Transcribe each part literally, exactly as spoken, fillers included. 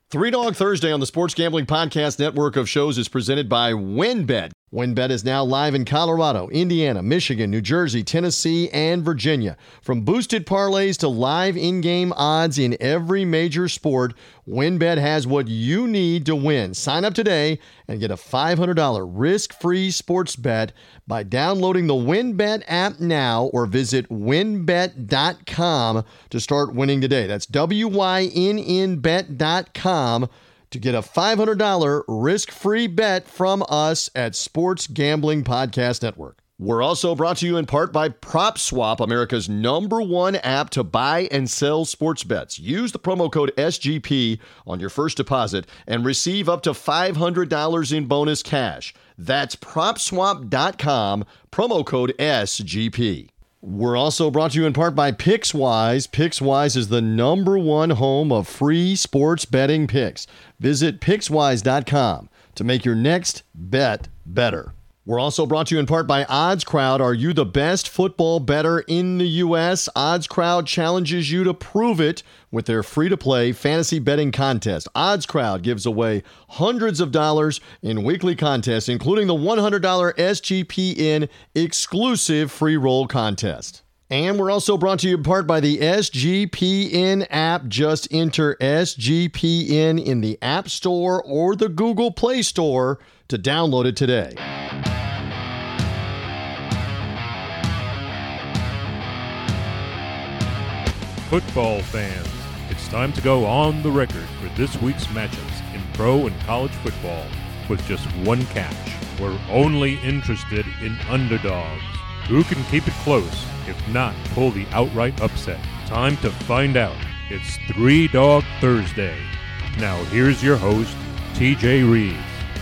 Three Dog Thursday on the Sports Gambling Podcast network of shows is presented by WynnBET. WynnBET is now live in Colorado, Indiana, Michigan, New Jersey, Tennessee, and Virginia. From boosted parlays to live in-game odds in every major sport, WynnBET has what you need to win. Sign up today and get a five hundred dollars risk-free sports bet by downloading the WynnBET app now or visit wynn bet dot com to start winning today. That's W Y N N bet dot com to get a five hundred dollars risk-free bet from us at Sports Gambling Podcast Network. We're also brought to you in part by PropSwap, America's number one app to buy and sell sports bets. Use the promo code S G P on your first deposit and receive up to five hundred dollars in bonus cash. That's prop swap dot com, promo code S G P. We're also brought to you in part by PicksWise. PicksWise is the number one home of free sports betting picks. Visit pics wise dot com to make your next bet better. We're also brought to you in part by OddsCrowd. Are you the best football bettor in the U S? OddsCrowd challenges you to prove it with their free-to-play fantasy betting contest. OddsCrowd gives away hundreds of dollars in weekly contests, including the one hundred dollars S G P N exclusive free roll contest. And we're also brought to you in part by the S G P N app. Just enter S G P N in the App Store or the Google Play Store to download it today. Football fans, it's time to go on the record for this week's matchups in pro and college football with just one catch. We're only interested in underdogs. Who can keep it close, if not pull the outright upset? Time to find out. It's Three Dog Thursday. Now here's your host, T J Reeves.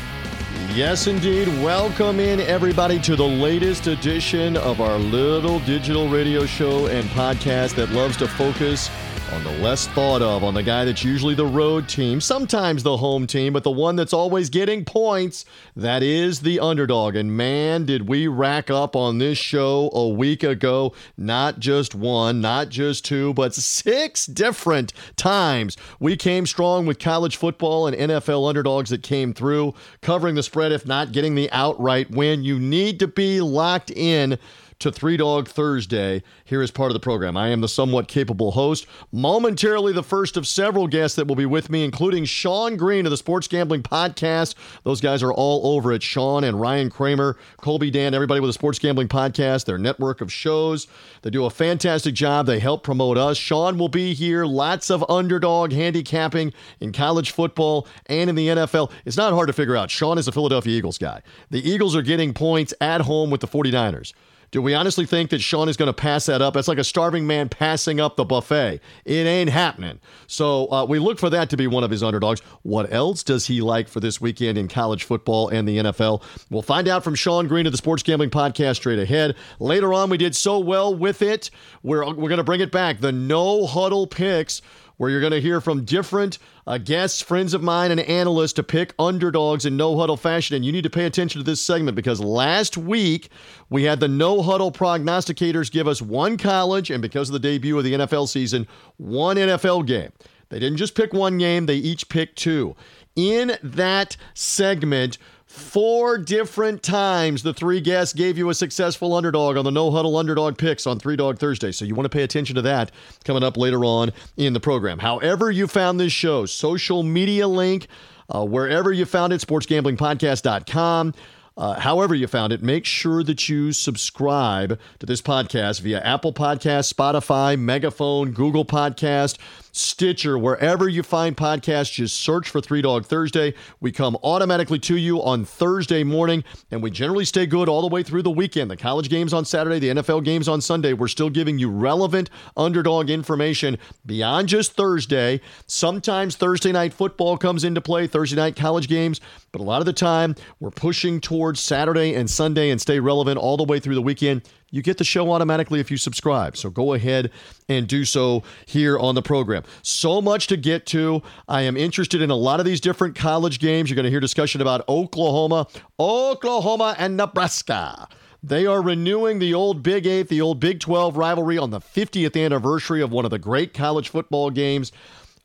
Yes, indeed. Welcome in, everybody, to the latest edition of our little digital radio show and podcast that loves to focus on the less thought of, on the guy that's usually the road team, sometimes the home team, but the one that's always getting points, that is the underdog. And man, did we rack up on this show a week ago, not just one, not just two, but six different times. We came strong with college football and N F L underdogs that came through, covering the spread, if not getting the outright win. You need to be locked in to Three Dog Thursday here as part of the program. I am the somewhat capable host, momentarily the first of several guests that will be with me, including Sean Green of the Sports Gambling Podcast. Those guys are all over it. Sean and Ryan Kramer, Colby Dan, everybody with the Sports Gambling Podcast, their network of shows. They do a fantastic job. They help promote us. Sean will be here. Lots of underdog handicapping in college football and in the N F L. It's not hard to figure out. Sean is a Philadelphia Eagles guy. The Eagles are getting points at home with the forty-niners. Do we honestly think that Sean is going to pass that up? That's like a starving man passing up the buffet. It ain't happening. So uh, we look for that to be one of his underdogs. What else does he like for this weekend in college football and the N F L? We'll find out from Sean Green of the Sports Gambling Podcast straight ahead. Later on, we did so well with it. We're, we're going to bring it back. The No Huddle Picks, where you're going to hear from different uh, guests, friends of mine, and analysts to pick underdogs in no-huddle fashion. And you need to pay attention to this segment because last week we had the no-huddle prognosticators give us one college, and because of the debut of the N F L season, one N F L game. They didn't just pick one game, they each picked two. In that segment, four different times the three guests gave you a successful underdog on the No Huddle Underdog Picks on Three Dog Thursday. So you want to pay attention to that coming up later on in the program. However you found this show, social media link, uh, wherever you found it, sports gambling podcast dot com. Uh, however you found it, make sure that you subscribe to this podcast via Apple Podcasts, Spotify, Megaphone, Google Podcast, Stitcher, wherever you find podcasts. Just search for Three Dog Thursday. We come automatically to you on Thursday morning, and we generally stay good all the way through the weekend. The college games on Saturday, the N F L games on Sunday. We're still giving you relevant underdog information beyond just Thursday. Sometimes Thursday night football comes into play, Thursday night college games, but a lot of the time we're pushing towards Saturday and Sunday and stay relevant all the way through the weekend. You get the show automatically if you subscribe. So go ahead and do so here on the program. So much to get to. I am interested in a lot of these different college games. You're going to hear discussion about Oklahoma, Oklahoma and Nebraska. They are renewing the old Big Eight, the old Big twelve rivalry on the fiftieth anniversary of one of the great college football games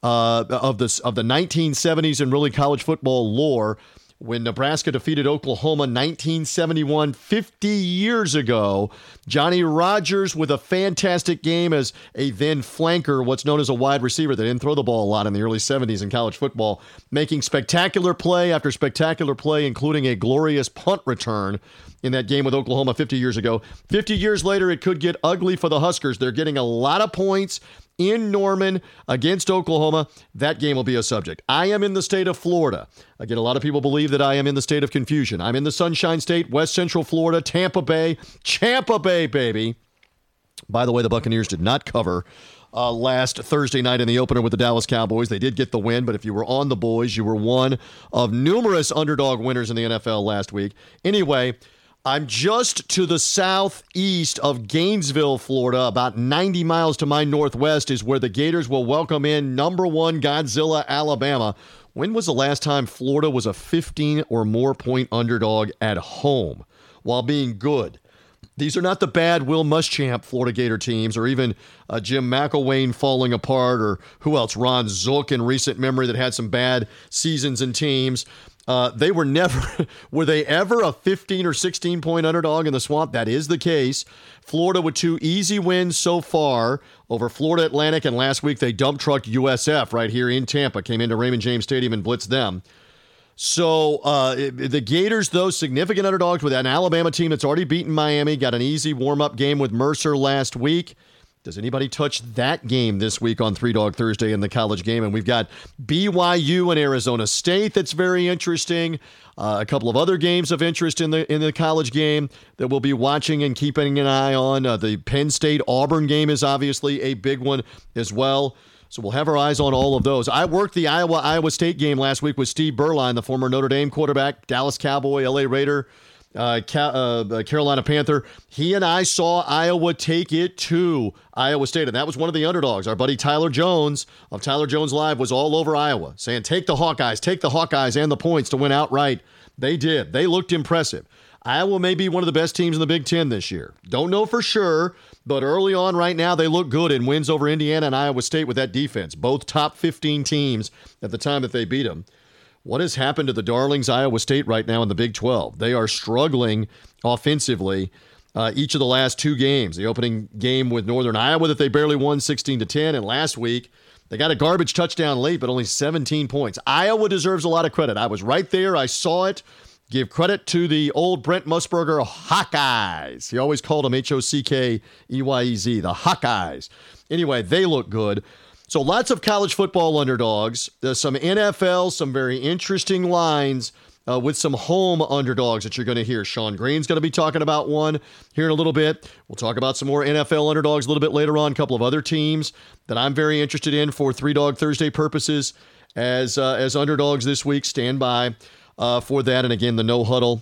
uh, of the of the nineteen seventies and really college football lore. When Nebraska defeated Oklahoma nineteen seventy-one, fifty years ago, Johnny Rodgers with a fantastic game as a then flanker, what's known as a wide receiver. They didn't throw the ball a lot in the early seventies in college football, making spectacular play after spectacular play, including a glorious punt return in that game with Oklahoma fifty years ago. fifty years later, it could get ugly for the Huskers. They're getting a lot of points in Norman against Oklahoma. That game will be a subject. I am in the state of Florida. Again, a lot of people believe that I am in the state of confusion. I'm in the Sunshine State, West Central Florida, Tampa Bay, Champa Bay, baby. By the way, the Buccaneers did not cover uh, last Thursday night in the opener with the Dallas Cowboys. They did get the win, but if you were on the boys, you were one of numerous underdog winners in the N F L last week. Anyway, I'm just to the southeast of Gainesville, Florida. About ninety miles to my northwest is where the Gators will welcome in number one Godzilla, Alabama. When was the last time Florida was a fifteen or more point underdog at home while being good? These are not the bad Will Muschamp Florida Gator teams, or even uh, Jim McElwain falling apart, or who else? Ron Zook in recent memory that had some bad seasons and teams. Uh, they were never, were they ever a fifteen or sixteen point underdog in the Swamp? That is the case. Florida with two easy wins so far over Florida Atlantic, and last week they dump trucked U S F right here in Tampa, came into Raymond James Stadium and blitzed them. So uh, the Gators, though, significant underdogs with an Alabama team that's already beaten Miami, got an easy warm-up game with Mercer last week. Does anybody touch that game this week on Three Dog Thursday in the college game? And we've got B Y U and Arizona State that's very interesting. Uh, a couple of other games of interest in the in the college game that we'll be watching and keeping an eye on. Uh, the Penn State-Auburn game is obviously a big one as well. So we'll have our eyes on all of those. I worked the Iowa-Iowa State game last week with Steve Berline, the former Notre Dame quarterback, Dallas Cowboy, L A Raider, Uh, uh, Carolina Panther. He and I saw Iowa take it to Iowa State, and that was one of the underdogs. Our buddy Tyler Jones of Tyler Jones Live was all over Iowa, saying, take the Hawkeyes, take the Hawkeyes and the points to win outright. They did. They looked impressive. Iowa may be one of the best teams in the Big Ten this year. Don't know for sure, but early on right now, they look good in wins over Indiana and Iowa State with that defense. Both top fifteen teams at the time that they beat them. What has happened to the darlings Iowa State right now in the Big twelve? They are struggling offensively uh, each of the last two games. The opening game with Northern Iowa that they barely won sixteen to ten, and last week they got a garbage touchdown late, but only seventeen points. Iowa deserves a lot of credit. I was right there. I saw it. Give credit to the old Brent Musburger Hawkeyes. He always called them H O C K E Y E Z, the Hawkeyes. Anyway, they look good. So lots of college football underdogs. There's some N F L, some very interesting lines uh, with some home underdogs that you're going to hear. Sean Green's going to be talking about one here in a little bit. We'll talk about some more N F L underdogs a little bit later on. A couple of other teams that I'm very interested in for Three Dog Thursday purposes as uh, as underdogs this week. Stand by uh, for that. And again, the no huddle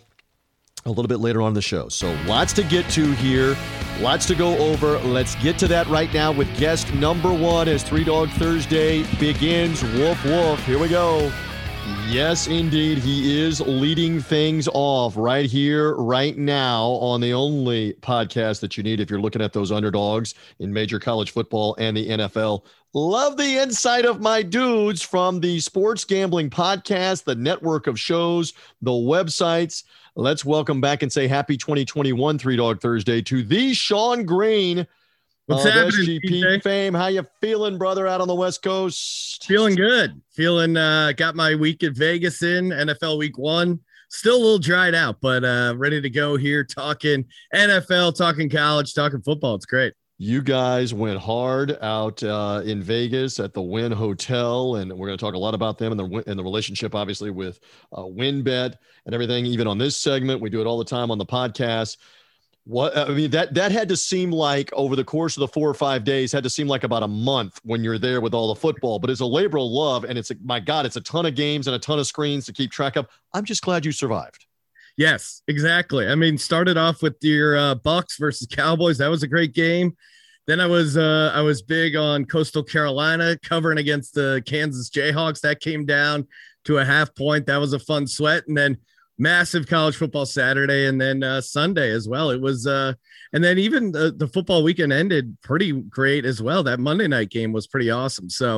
a little bit later on in the show. So lots to get to here. Lots to go over. Let's get to that right now with guest number one as Three Dog Thursday begins. Woof, woof. Here we go. Yes, indeed. He is leading things off right here, right now on the only podcast that you need if you're looking at those underdogs in major college football and the N F L. Love the insight of my dudes from the Sports Gambling Podcast, the network of shows, the websites. Let's welcome back and say happy twenty twenty-one Three Dog Thursday to the Sean Green. What's of happening, S G P P J? fame. How you feeling, brother, out on the West Coast? Feeling good. Feeling uh got my week at Vegas in, N F L week one. Still a little dried out, but uh ready to go here talking N F L, talking college, talking football. It's great. You guys went hard out uh, in Vegas at the Wynn Hotel, and we're going to talk a lot about them and the and the relationship, obviously, with uh, WynnBET and everything. Even on this segment, we do it all the time on the podcast. What I mean that that had to seem like over the course of the four or five days had to seem like about a month when you're there with all the football. But it's a labor of love, and it's my God, it's a ton of games and a ton of screens to keep track of. I'm just glad you survived. Yes, exactly. I mean, started off with your uh, Bucks versus Cowboys. That was a great game. Then I was uh, I was big on Coastal Carolina covering against the Kansas Jayhawks. That came down to a half point. That was a fun sweat. And then massive college football Saturday and then uh, Sunday as well. It was uh, and then even the, the football weekend ended pretty great as well. That Monday night game was pretty awesome. So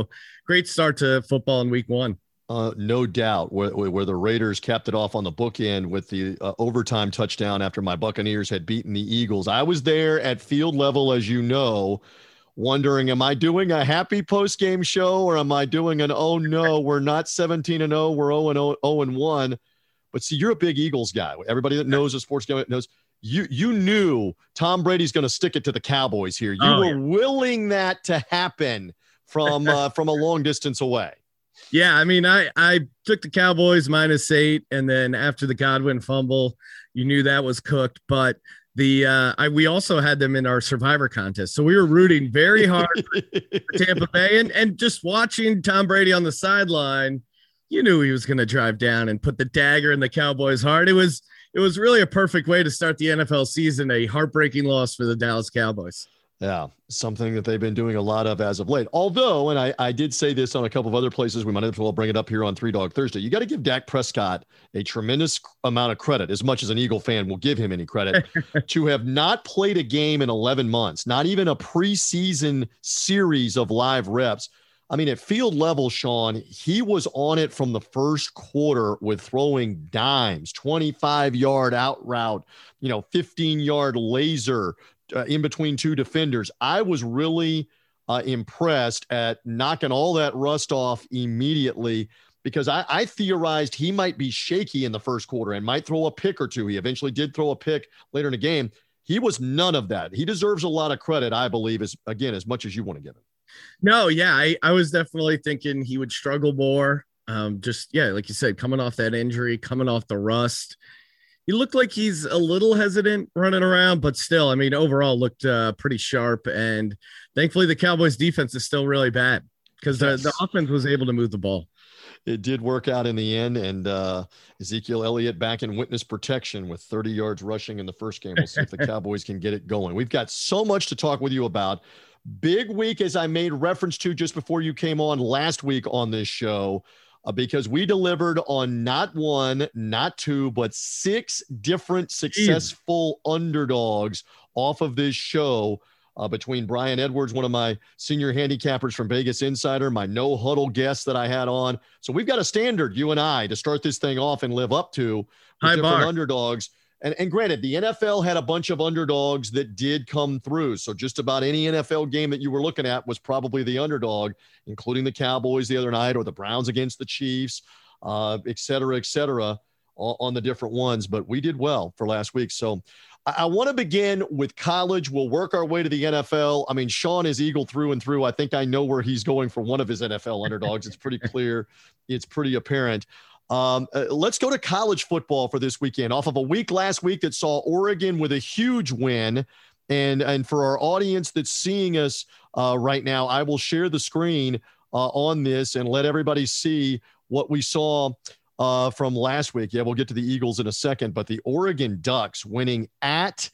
great start to football in week one. Uh, no doubt, where, where the Raiders capped it off on the bookend with the uh, overtime touchdown after my Buccaneers had beaten the Eagles. I was there at field level, as you know, wondering, am I doing a happy post-game show or am I doing an, oh no, we're not seventeen and oh, we're oh and one. But see, you're a big Eagles guy. Everybody that knows a sports guy knows you you knew Tom Brady's going to stick it to the Cowboys here. You oh, were yeah. willing that to happen from uh, from a long distance away. Yeah, I mean, I, I took the Cowboys minus eight, and then after the Godwin fumble, you knew that was cooked. But the uh, I we also had them in our Survivor contest, so we were rooting very hard for Tampa Bay, and and just watching Tom Brady on the sideline, you knew he was going to drive down and put the dagger in the Cowboys' heart. It was it was really a perfect way to start the N F L season. A heartbreaking loss for the Dallas Cowboys. Yeah, something that they've been doing a lot of as of late. Although, and I, I did say this on a couple of other places, we might as well bring it up here on Three Dog Thursday. You got to give Dak Prescott a tremendous amount of credit, as much as an Eagle fan will give him any credit, to have not played a game in eleven months, not even a preseason series of live reps. I mean, at field level, Sean, he was on it from the first quarter with throwing dimes, twenty-five yard out route, you know, fifteen yard laser, Uh, in between two defenders. I was really uh, impressed at knocking all that rust off immediately, because I, I theorized he might be shaky in the first quarter and might throw a pick or two. He eventually did throw a pick later in the game. He was none of that. He deserves a lot of credit, I believe, as again, as much as you want to give him. No, yeah, I, I was definitely thinking he would struggle more. Um, just, yeah, like you said, coming off that injury, coming off the rust. He looked like he's a little hesitant running around, but still, I mean, overall looked uh, pretty sharp. And thankfully, the Cowboys defense is still really bad, because yes. the, the offense was able to move the ball. It did work out in the end. And uh, Ezekiel Elliott back in witness protection with thirty yards rushing in the first game. We'll see if the Cowboys can get it going. We've got so much to talk with you about. Big week, as I made reference to just before you came on last week on this show. Uh, because we delivered on not one, not two, but six different successful Jeez. underdogs off of this show uh, between Brian Edwards, one of my senior handicappers from Vegas Insider, my no huddle guest that I had on. So we've got a standard, you and I, to start this thing off and live up to with High different bar. underdogs. And, and granted, the N F L had a bunch of underdogs that did come through. So just about any N F L game that you were looking at was probably the underdog, including the Cowboys the other night or the Browns against the Chiefs, uh, et cetera, et cetera, on, on the different ones. But we did well for last week. So I, I want to begin with college. We'll work our way to the N F L. I mean, Sean is Eagle through and through. I think I know where he's going for one of his N F L underdogs. It's pretty clear. It's pretty apparent. Um, uh, let's go to college football for this weekend. Off of a week last week that saw Oregon with a huge win. And, and for our audience that's seeing us uh, right now, I will share the screen uh, on this and let everybody see what we saw uh, from last week. Yeah, we'll get to the Eagles in a second, but the Oregon Ducks winning at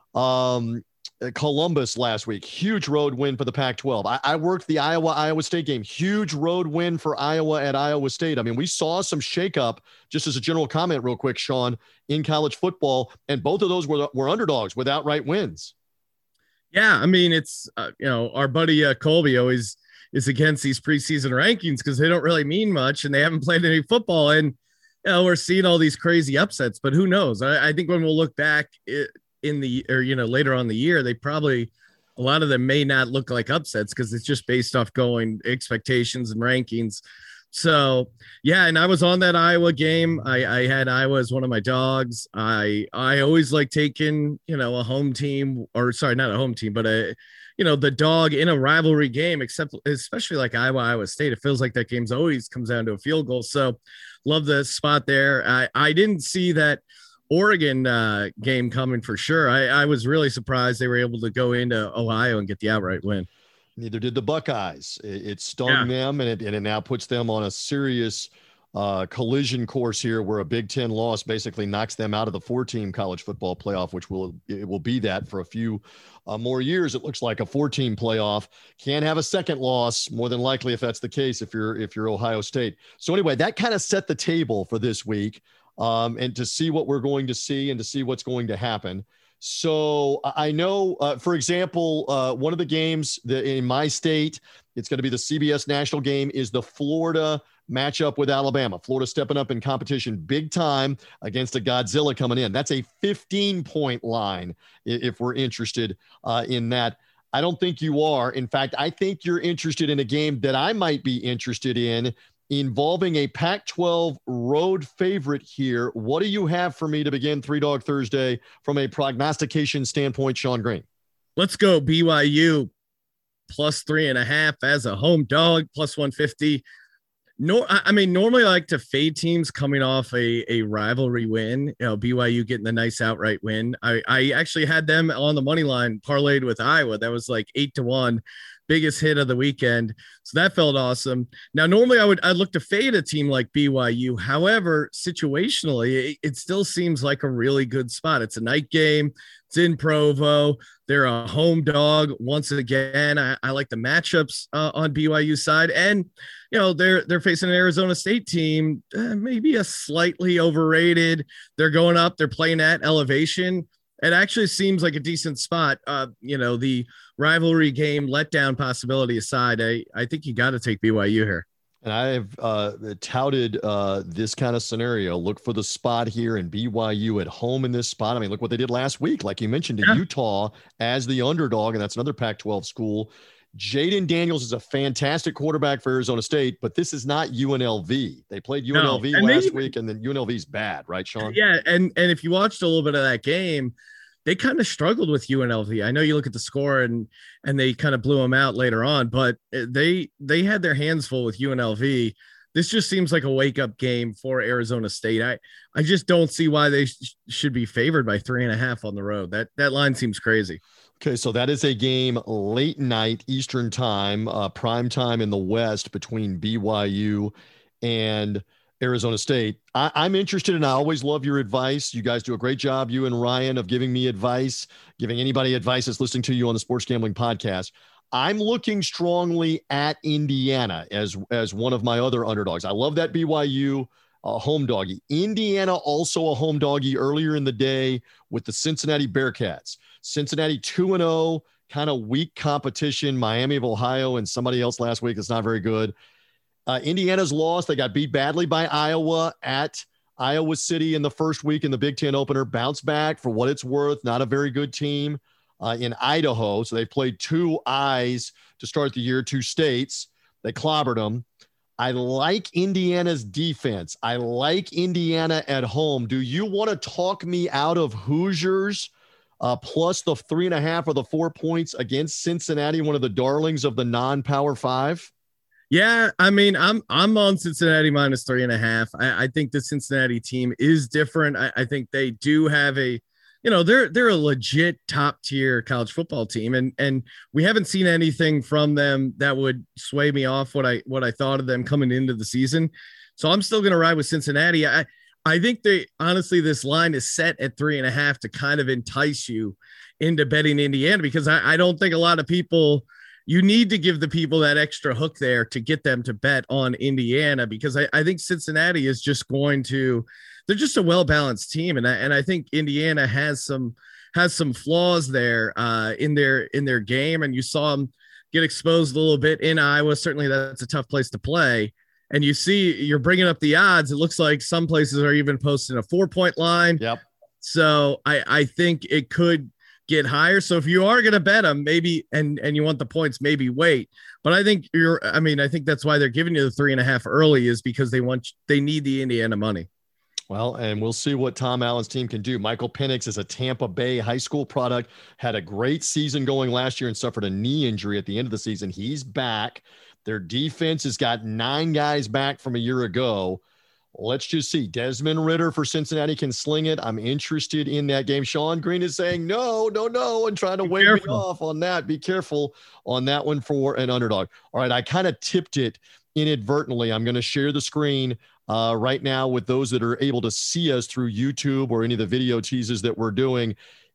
um, Columbus last week. Huge road win for the Pac twelve. I, I worked the Iowa-Iowa State game. Huge road win for Iowa at Iowa State. I mean, we saw some shakeup, just as a general comment real quick, Sean, in college football, and both of those were, were underdogs with outright wins. Yeah, I mean, it's, uh, you know, our buddy uh, Colby always is against these preseason rankings because they don't really mean much and they haven't played any football. And, you know, we're seeing all these crazy upsets, but who knows? I, I think when we'll look back it, in the, or, you know, later on the year, they probably, a lot of them may not look like upsets because it's just based off going expectations and rankings. So, yeah, and I was on that Iowa game. I, I had Iowa as one of my dogs. I I always like taking, you know, a home team, or sorry, not a home team, but a, you know, the dog in a rivalry game, except especially like Iowa, Iowa State. It feels like that game's always comes down to a field goal. So love the spot there. I, I didn't see that Oregon uh, game coming for sure. I, I was really surprised they were able to go into Ohio and get the outright win. Neither did the Buckeyes. It, it stung yeah. them, and it, and it now puts them on a serious uh, collision course here, where a Big Ten loss basically knocks them out of the four-team college football playoff, which will it will be that for a few uh, more years. It looks like a four-team playoff. Can't have a second loss, more than likely, if that's the case, if you're if you're Ohio State. So anyway, that kind of set the table for this week, um, and to see what we're going to see and to see what's going to happen. So I know, uh, for example, uh, one of the games that in my state It's going to be the C B S national game is the Florida matchup with Alabama. Florida stepping up in competition big time against a Godzilla coming in. That's a fifteen-point line if we're interested uh, in that. I don't think you are. In fact, I think you're interested in a game that I might be interested in involving a Pac twelve road favorite here. What do you have for me to begin Three Dog Thursday from a prognostication standpoint, Sean Green? Let's go B Y U plus three and a half as a home dog, plus one fifty. No, I mean, normally I like to fade teams coming off a, a rivalry win. You know, B Y U getting the nice outright win. I, I actually had them on the money line parlayed with Iowa. That was like eight to one, biggest hit of the weekend. So that felt awesome. Now, normally I would I'd look to fade a team like B Y U. However, situationally, it, it still seems like a really good spot. It's a night game. It's in Provo. They're a home dog. Once again, I, I like the matchups uh, on B Y U side. And, you know, they're they're facing an Arizona State team, uh, maybe a slightly overrated. They're going up. They're playing at elevation. It actually seems like a decent spot. Uh, you know, the rivalry game letdown possibility aside, I, I think you got to take B Y U here. And I have uh, touted uh, this kind of scenario. Look for the spot here in B Y U at home in this spot. I mean, look what they did last week. Like you mentioned, to yeah. Utah as the underdog, and that's another Pac twelve school. Jaden Daniels is a fantastic quarterback for Arizona State, but this is not U N L V. They played U N L V no. last they, week, and then U N L V's bad, right, Sean? Yeah, and and if you watched a little bit of that game, they kind of struggled with U N L V. I know you look at the score and and they kind of blew them out later on, but they they had their hands full with U N L V. This just seems like a wake-up game for Arizona State. I, I just don't see why they sh- should be favored by three and a half on the road. That that line seems crazy. Okay, so that is a game late night Eastern time, uh, prime time in the West between B Y U and Arizona State. I, I'm interested, and I always love your advice. You guys do a great job, you and Ryan, of giving me advice, giving anybody advice that's listening to you on the Sports Gambling Podcast. I'm looking strongly at Indiana as, as one of my other underdogs. I love that B Y U uh, home doggy. Indiana also a home doggy earlier in the day with the Cincinnati Bearcats. Cincinnati two and oh, kind of weak competition. Miami of Ohio and somebody else last week that's not very good. Uh, Indiana's lost. They got beat badly by Iowa at Iowa City in the first week in the Big Ten opener. Bounce back for what it's worth. Not a very good team uh, in Idaho. So they've played two I's to start the year, two states. They clobbered them. I like Indiana's defense. I like Indiana at home. Do you want to talk me out of Hoosiers uh, plus the three and a half or the four points against Cincinnati, one of the darlings of the non-power five? Yeah, I mean, I'm I'm on Cincinnati minus three and a half. I, I think the Cincinnati team is different. I, I think they do have a, you know, they're they're a legit top tier college football team, and and we haven't seen anything from them that would sway me off what I what I thought of them coming into the season. So I'm still going to ride with Cincinnati. I I think they honestly this line is set at three and a half to kind of entice you into betting Indiana, because I, I don't think a lot of people. You need to give the people that extra hook there to get them to bet on Indiana, because I, I think Cincinnati is just going to, they're just a well-balanced team. And I, and I think Indiana has some, has some flaws there uh, in their, in their game. And you saw them get exposed a little bit in Iowa. Certainly that's a tough place to play. And you see, you're bringing up the odds. It looks like some places are even posting a four point line. Yep. So I, I think it could get higher. So if you are going to bet them, maybe, and, and you want the points, maybe wait. But I think you're, I mean, I think that's why they're giving you the three and a half early, is because they want, they need the Indiana money. Well, and we'll see what Tom Allen's team can do. Michael Penix is a Tampa Bay high school product, had a great season going last year and suffered a knee injury at the end of the season. He's back. Their defense has got nine guys back from a year ago. Let's just see. Desmond Ridder for Cincinnati can sling it. I'm interested in that game. Sean Green is saying no, no, no, and trying to wave me off on that. Be careful on that one for an underdog. All right, I kind of tipped it inadvertently. I'm going to share the screen uh, right now with those that are able to see us through YouTube or any of the video teases that we're doing.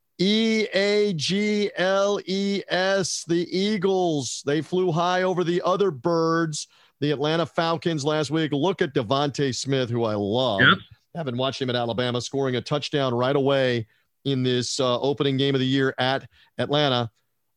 E A G L E S, the Eagles. They flew high over the other birds. The Atlanta Falcons last week. Look at Devontae Smith, who I love. Yep. Haven't watched him at Alabama, scoring a touchdown right away in this uh, opening game of the year at Atlanta.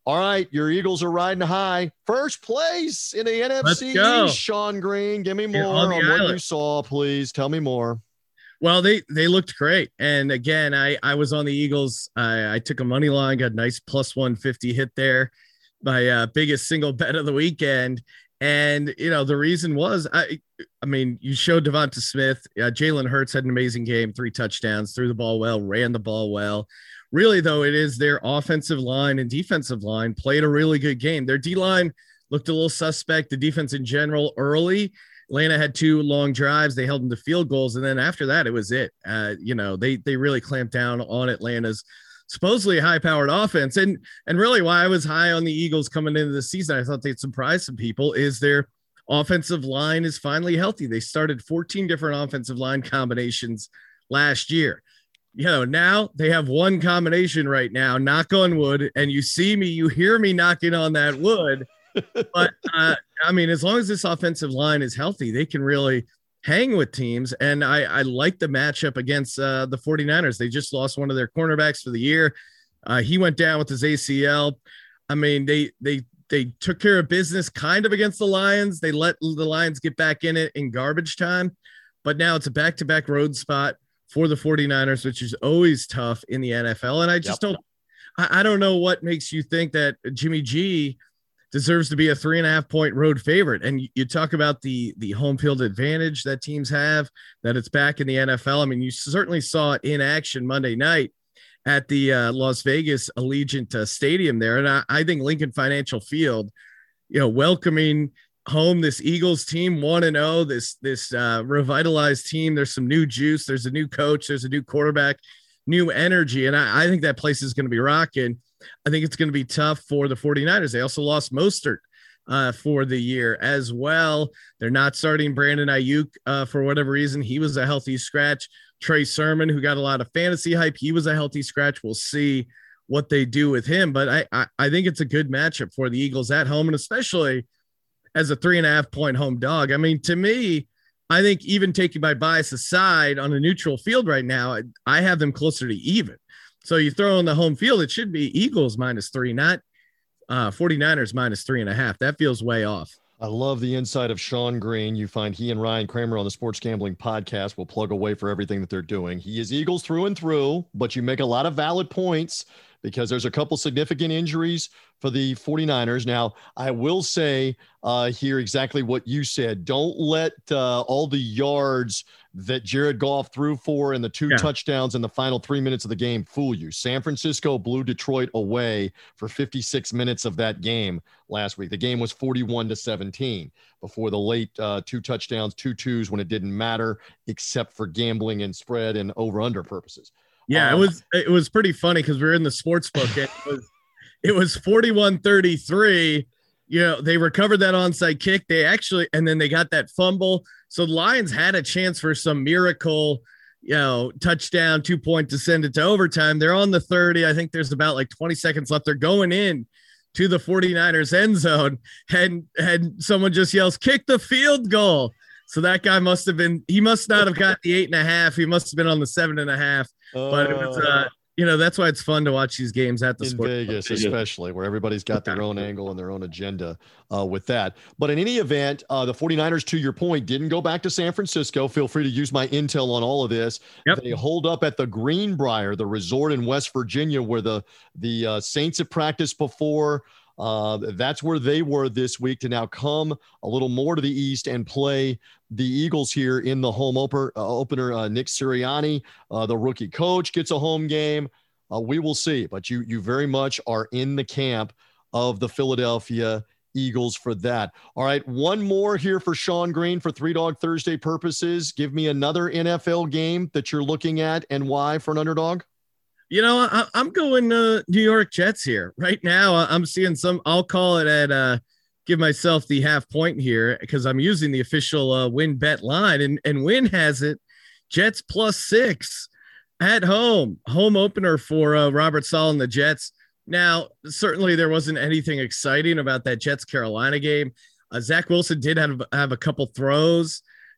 All right, your Eagles are riding high. First place in the N F C East, Sean Green. Give me more on, on what you saw, please. Tell me more. Well, they they looked great. And again, I, I was on the Eagles. I, I took a money line, got a nice plus one fifty hit there. My uh, biggest single bet of the weekend. And, you know, the reason was, I I mean, you showed Devonta Smith. Uh, Jalen Hurts had an amazing game, three touchdowns, threw the ball well, ran the ball well. Really, though, it is their offensive line and defensive line played a really good game. Their D-line looked a little suspect. The defense in general early. Atlanta had two long drives. They held them to field goals. And then after that, it was it. Uh, you know, they they really clamped down on Atlanta's supposedly high-powered offense. And, and really why I was high on the Eagles coming into the season, I thought they'd surprise some people, is their offensive line is finally healthy. They started fourteen different offensive line combinations last year. You know, now they have one combination right now, knock on wood, and you see me, you hear me knocking on that wood. But, uh, I mean, as long as this offensive line is healthy, they can really hang with teams. And I, I like the matchup against uh, the 49ers. They just lost one of their cornerbacks for the year. Uh, he went down with his A C L. I mean, they they they took care of business kind of against the Lions. They let the Lions get back in it in garbage time. But now it's a back-to-back road spot for the 49ers, which is always tough in the N F L. And I just yep. don't I, I don't know what makes you think that Jimmy G deserves to be a three and a half point road favorite. And you, you talk about the, the home field advantage that teams have, that it's back in the N F L. I mean, you certainly saw it in action Monday night at the uh, Las Vegas Allegiant uh, Stadium there. And I, I think Lincoln Financial Field, you know, welcoming home this Eagles team, one and oh, this, this uh, revitalized team. There's some new juice. There's a new coach. There's a new quarterback, new energy. And I, I think that place is going to be rocking. I think it's going to be tough for the 49ers. They also lost Mostert uh, for the year as well. They're not starting Brandon Ayuk uh, for whatever reason. He was a healthy scratch. Trey Sermon, who got a lot of fantasy hype, he was a healthy scratch. We'll see what they do with him. But I, I, I think it's a good matchup for the Eagles at home, and especially as a three and a half point home dog. I mean, to me, I think even taking my bias aside on a neutral field right now, I, I have them closer to even. So you throw in the home field, it should be Eagles minus three, not uh, 49ers minus three and a half. That feels way off. I love the insight of Sean Green. You find he and Ryan Kramer on the Sports Gambling Podcast will plug away for everything that they're doing. He is Eagles through and through, but you make a lot of valid points because there's a couple significant injuries for the 49ers. Now, I will say uh, here exactly what you said. Don't let uh, all the yards that Jared Goff threw for and the two yeah. touchdowns in the final three minutes of the game fool you. San Francisco blew Detroit away for fifty-six minutes of that game last week. The game was forty-one to seventeen before the late uh, two touchdowns, two twos when it didn't matter except for gambling and spread and over-under purposes. Yeah, um, it was it was pretty funny because we were in the sports book. And it was it was forty-one thirty-three. You know, they recovered that onside kick. They actually, and then they got that fumble. So the Lions had a chance for some miracle, you know, touchdown, two point to send it to overtime. They're on the thirty. I think there's about like twenty seconds left. They're going in to the 49ers end zone, and and someone just yells, "Kick the field goal." So that guy must have been, he must not have got the eight and a half. He must have been on the seven and a half. Uh, but it was, uh, you know, that's why it's fun to watch these games at the in Vegas, especially where everybody's got their own angle and their own agenda uh, with that. But in any event, uh, the 49ers, to your point, didn't go back to San Francisco. Feel free to use my intel on all of this. Yep. They hold up at the Greenbrier, the resort in West Virginia, where the, the uh, Saints have practiced before. Uh, that's where they were this week to now come a little more to the east and play the Eagles here in the home opener. Uh, opener uh, Nick Sirianni, uh, the rookie coach, gets a home game. Uh, we will see, but you you very much are in the camp of the Philadelphia Eagles for that. All right, one more here for Sean Green for Three Dog Thursday purposes. Give me another N F L game that you're looking at and why for an underdog. You know, I, I'm going uh, New York Jets here right now. I'm seeing some, I'll call it at, uh, give myself the half point here because I'm using the official uh, win bet line, and, and Win has it Jets plus six at home, home opener for uh, Robert Saleh and the Jets. Now, certainly there wasn't anything exciting about that Jets Carolina game. Uh, Zach Wilson did have, have a couple throws.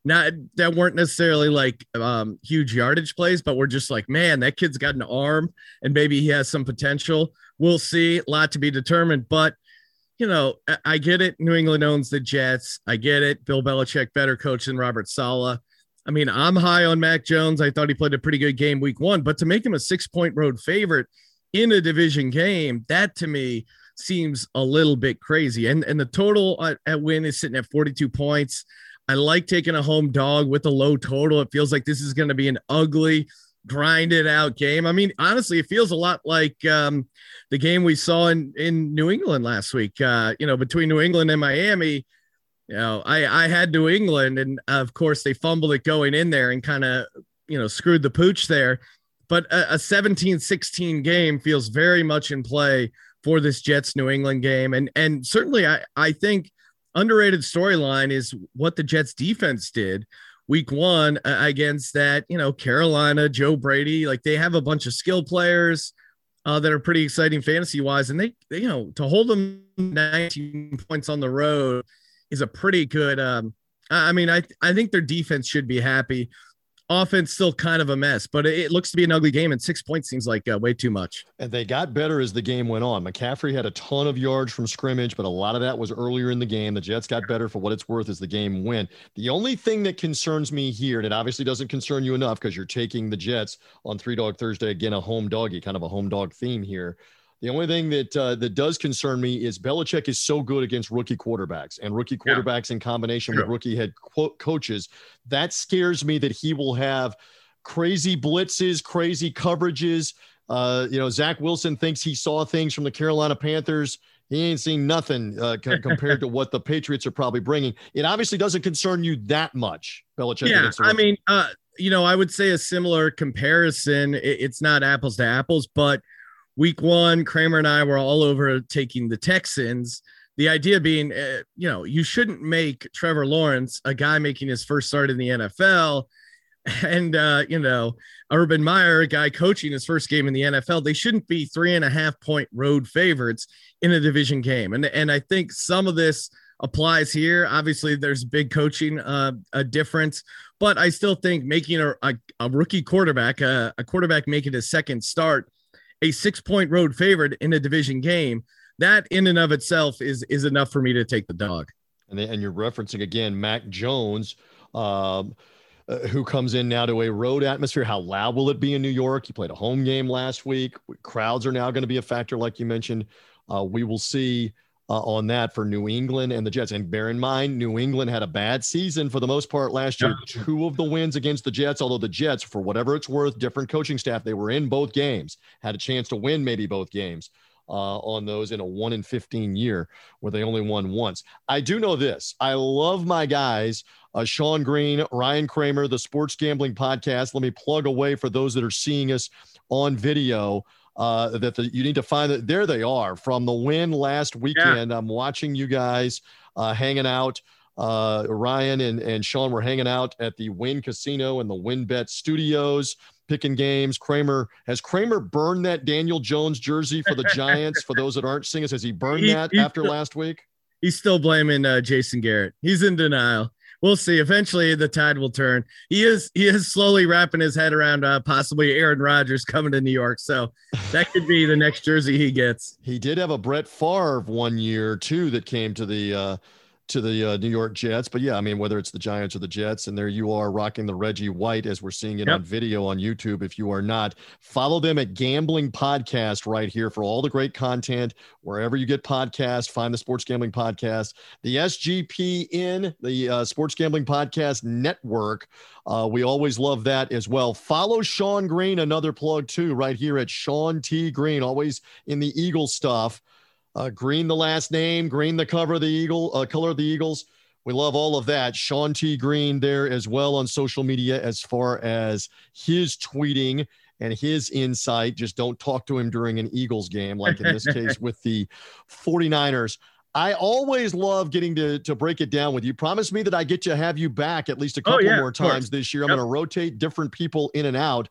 not that weren't necessarily like um, huge yardage plays, but we're just like, man, that kid's got an arm and maybe he has some potential. We'll see. A lot to be determined, but you know, I, I get it. New England owns the Jets. I get it. Bill Belichick, better coach than Robert Saleh. I mean, I'm high on Mac Jones. I thought he played a pretty good game week one, but to make him a six point road favorite in a division game, that to me seems a little bit crazy. And, and the total at, at win is sitting at forty-two points. I like taking a home dog with a low total. It feels like this is going to be an ugly, grinded out game. I mean, honestly, it feels a lot like um, the game we saw in, in New England last week, uh, you know, between New England and Miami. You know, I, I had New England, and of course they fumbled it going in there and kind of, you know, screwed the pooch there. But a, a seventeen sixteen game feels very much in play for this Jets New England game. And, and certainly I, I think underrated storyline is what the Jets defense did week one uh, against that, you know, Carolina, Joe Brady. Like, they have a bunch of skill players uh, that are pretty exciting fantasy wise. And they, they, you know, to hold them nineteen points on the road is a pretty good. Um, I mean, I, I think their defense should be happy. Offense still kind of a mess, but it looks to be an ugly game, and six points seems like uh, way too much. And they got better as the game went on. McCaffrey had a ton of yards from scrimmage, but a lot of that was earlier in the game. The Jets got better for what it's worth as the game went. The only thing that concerns me here, and it obviously doesn't concern you enough because you're taking the Jets on Three Dog Thursday, again, a home doggy, kind of a home dog theme here. The only thing that uh, that does concern me is Belichick is so good against rookie quarterbacks and rookie quarterbacks yeah. in combination True. with rookie head co- coaches. That scares me that he will have crazy blitzes, crazy coverages. Uh, you know, Zach Wilson thinks he saw things from the Carolina Panthers. He ain't seen nothing uh, c- compared to what the Patriots are probably bringing. It obviously doesn't concern you that much, Belichick. Yeah, I mean, uh, you know, I would say a similar comparison. It, it's not apples to apples, but week one, Kramer and I were all over taking the Texans. The idea being, uh, you know, you shouldn't make Trevor Lawrence, a guy making his first start in the N F L, and, uh, you know, Urban Meyer, a guy coaching his first game in the N F L. They shouldn't be three and a half point road favorites in a division game. And, and I think some of this applies here. Obviously, there's big coaching uh, a difference, but I still think making a, a, a rookie quarterback, a, a quarterback making his second start, a six-point road favorite in a division game, that in and of itself is is enough for me to take the dog. And, and you're referencing, again, Mac Jones, um, uh, who comes in now to a road atmosphere. How loud will it be in New York? He played a home game last week. Crowds are now going to be a factor, like you mentioned. Uh, we will see uh, on that for New England and the Jets. And bear in mind, New England had a bad season for the most part last year. Yeah. Two of the wins against the Jets, although the Jets, for whatever it's worth, different coaching staff, they were in both games, had a chance to win maybe both games uh, on those in a one in fifteen year where they only won once. I do know this. I love my guys, uh, Sean Green, Ryan Kramer, the Sports Gambling Podcast. Let me plug away for those that are seeing us on video. Uh, that the, you need to find that there they are from the win last weekend. Yeah. I'm watching you guys uh, hanging out. Uh, Ryan and, and Sean were hanging out at the Wynn Casino and the WynnBET Studios, picking games. Kramer, has Kramer burned that Daniel Jones jersey for the Giants? For those that aren't seeing us, has he burned he, that after still, last week? He's still blaming uh, Jason Garrett. He's in denial. We'll see. Eventually the tide will turn. He is, he is slowly wrapping his head around uh, possibly Aaron Rodgers coming to New York. So that could be the next jersey he gets. He did have a Brett Favre one year too, that came to the, uh, to the uh, New York Jets. But yeah, I mean, whether it's the Giants or the Jets, and there you are rocking the Reggie White as we're seeing it yep. on video on YouTube. If you are not, follow them at Gambling Podcast right here for all the great content. Wherever you get podcasts, find the Sports Gambling Podcast, the S G P N, the uh, Sports Gambling Podcast Network. Uh, we always love that as well. Follow Sean Green, another plug too, right here at Sean T. Green, always in the Eagle stuff. Uh, green the last name, green the cover of the Eagle, uh, color of the Eagles. We love all of that. Sean T. Green there as well on social media as far as his tweeting and his insight. Just don't talk to him during an Eagles game, like in this case with the forty-niners. I always love getting to, to break it down with you. Promise me that I get to have you back at least a couple oh, yeah, more times this year. I'm yep. going to rotate different people in and out.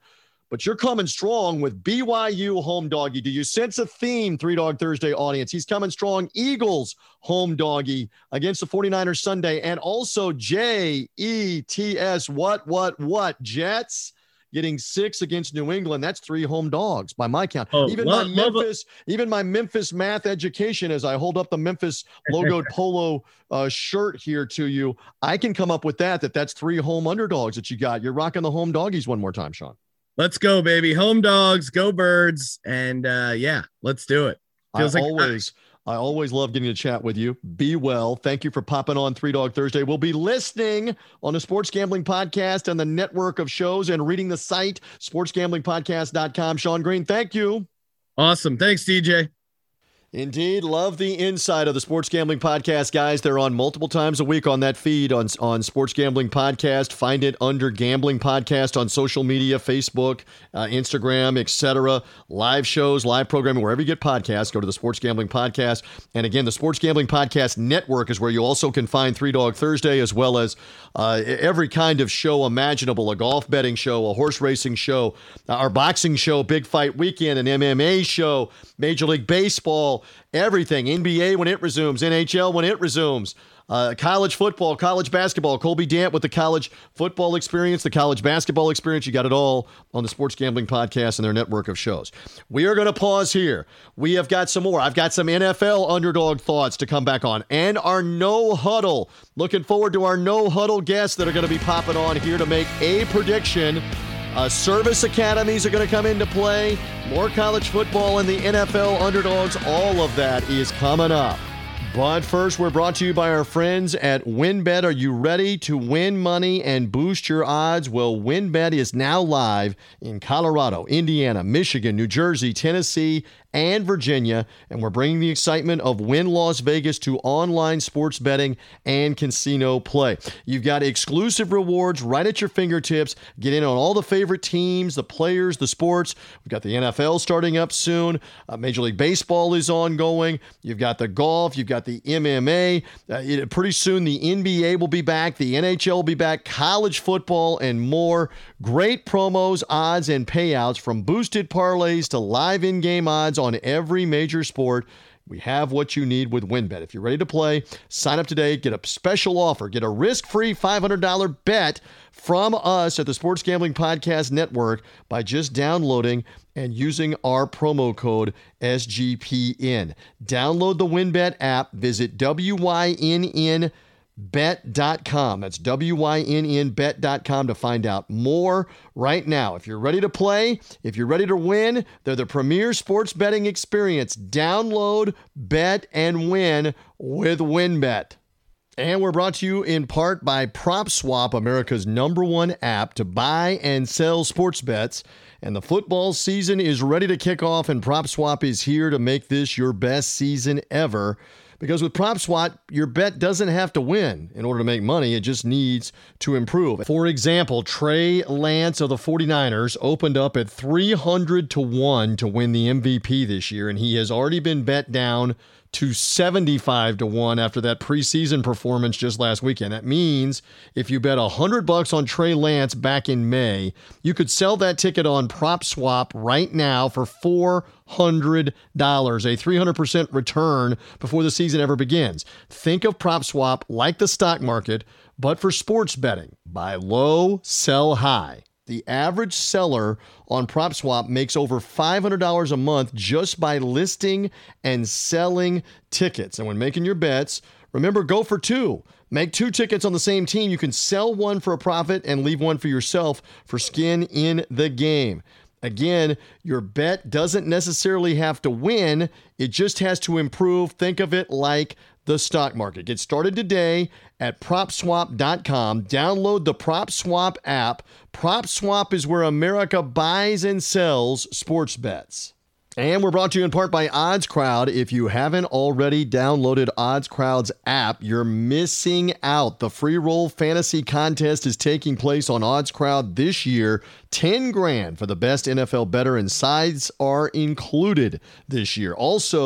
but you're coming strong with B Y U home doggy. Do you sense a theme, Three Dog Thursday audience? He's coming strong. Eagles home doggy against the 49ers Sunday, and also J E T S. What, what, what? Jets getting six against New England. That's three home dogs by my count. Oh, even love, my love Memphis, a- even my Memphis math education, as I hold up the Memphis logoed polo uh, shirt here to you, I can come up with that, that that's three home underdogs that you got. You're rocking the home doggies one more time, Sean. Let's go, baby. Home dogs, go Birds. And uh, yeah, let's do it. Feels I like always, I always love getting to chat with you. Be well. Thank you for popping on Three Dog Thursday. We'll be listening on the Sports Gambling Podcast and the network of shows and reading the site, sports gambling podcast dot com. Sean Green, thank you. Awesome. Thanks, D J. Indeed. Love the inside of the Sports Gambling Podcast, guys. They're on multiple times a week on that feed on, on Sports Gambling Podcast. Find it under Gambling Podcast on social media, Facebook, uh, Instagram, et cetera. Live shows, live programming, wherever you get podcasts, go to the Sports Gambling Podcast. And again, the Sports Gambling Podcast Network is where you also can find Three Dog Thursday, as well as uh, every kind of show imaginable, a golf betting show, a horse racing show, our boxing show, Big Fight Weekend, an M M A show, Major League Baseball, everything, N B A when it resumes, N H L when it resumes, uh, college football, college basketball, Colby Dant with the college football experience, the college basketball experience. You got it all on the Sports Gambling Podcast and their network of shows. We are going to pause here. We have got some more. I've got some N F L underdog thoughts to come back on, and our no huddle. Looking forward to our no huddle guests that are going to be popping on here to make a prediction. Uh, service academies are going to come into play. More college football and the N F L underdogs. All of that is coming up. But first, we're brought to you by our friends at WynnBET. Are you ready to win money and boost your odds? Well, WynnBET is now live in Colorado, Indiana, Michigan, New Jersey, Tennessee, and Virginia, and we're bringing the excitement of Wynn Las Vegas to online sports betting and casino play. You've got exclusive rewards right at your fingertips. Get in on all the favorite teams, the players, the sports. We've got the N F L starting up soon. Uh, Major League Baseball is ongoing. You've got the golf. You've got the M M A. Uh, it, pretty soon the N B A will be back. The N H L will be back. College football and more. Great promos, odds, and payouts from boosted parlays to live in-game odds on every major sport. We have what you need with WynnBET. If you're ready to play, sign up today. Get a special offer. Get a risk-free five hundred dollars bet from us at the Sports Gambling Podcast Network by just downloading and using our promo code S G P N. Download the WynnBET app. Visit W Y N N bet dot com. That's W Y N N bet dot com to find out more right now. If you're ready to play, if you're ready to win, they're the premier sports betting experience. Download, bet, and win with WynnBET. And we're brought to you in part by PropSwap, America's number one app to buy and sell sports bets. And the football season is ready to kick off, and PropSwap is here to make this your best season ever. Because with PropSwap, your bet doesn't have to win in order to make money. It just needs to improve. For example, Trey Lance of the 49ers opened up at three hundred to one to win the M V P this year, and he has already been bet down to seventy-five to one after that preseason performance just last weekend. That means if you bet one hundred bucks on Trey Lance back in May, you could sell that ticket on PropSwap right now for four hundred dollars, a three hundred percent return before the season ever begins. Think of PropSwap like the stock market, but for sports betting. Buy low, sell high. The average seller on PropSwap makes over five hundred dollars a month just by listing and selling tickets. And when making your bets, remember, go for two. Make two tickets on the same team. You can sell one for a profit and leave one for yourself for skin in the game. Again, your bet doesn't necessarily have to win. It just has to improve. Think of it like the stock market. Get started today at prop swap dot com. Download the PropSwap app. PropSwap is where America buys and sells sports bets. And we're brought to you in part by OddsCrowd. If you haven't already downloaded OddsCrowd's app, you're missing out. The free roll fantasy contest is taking place on OddsCrowd this year. ten grand for the best N F L bettor, and sides are included this year. Also,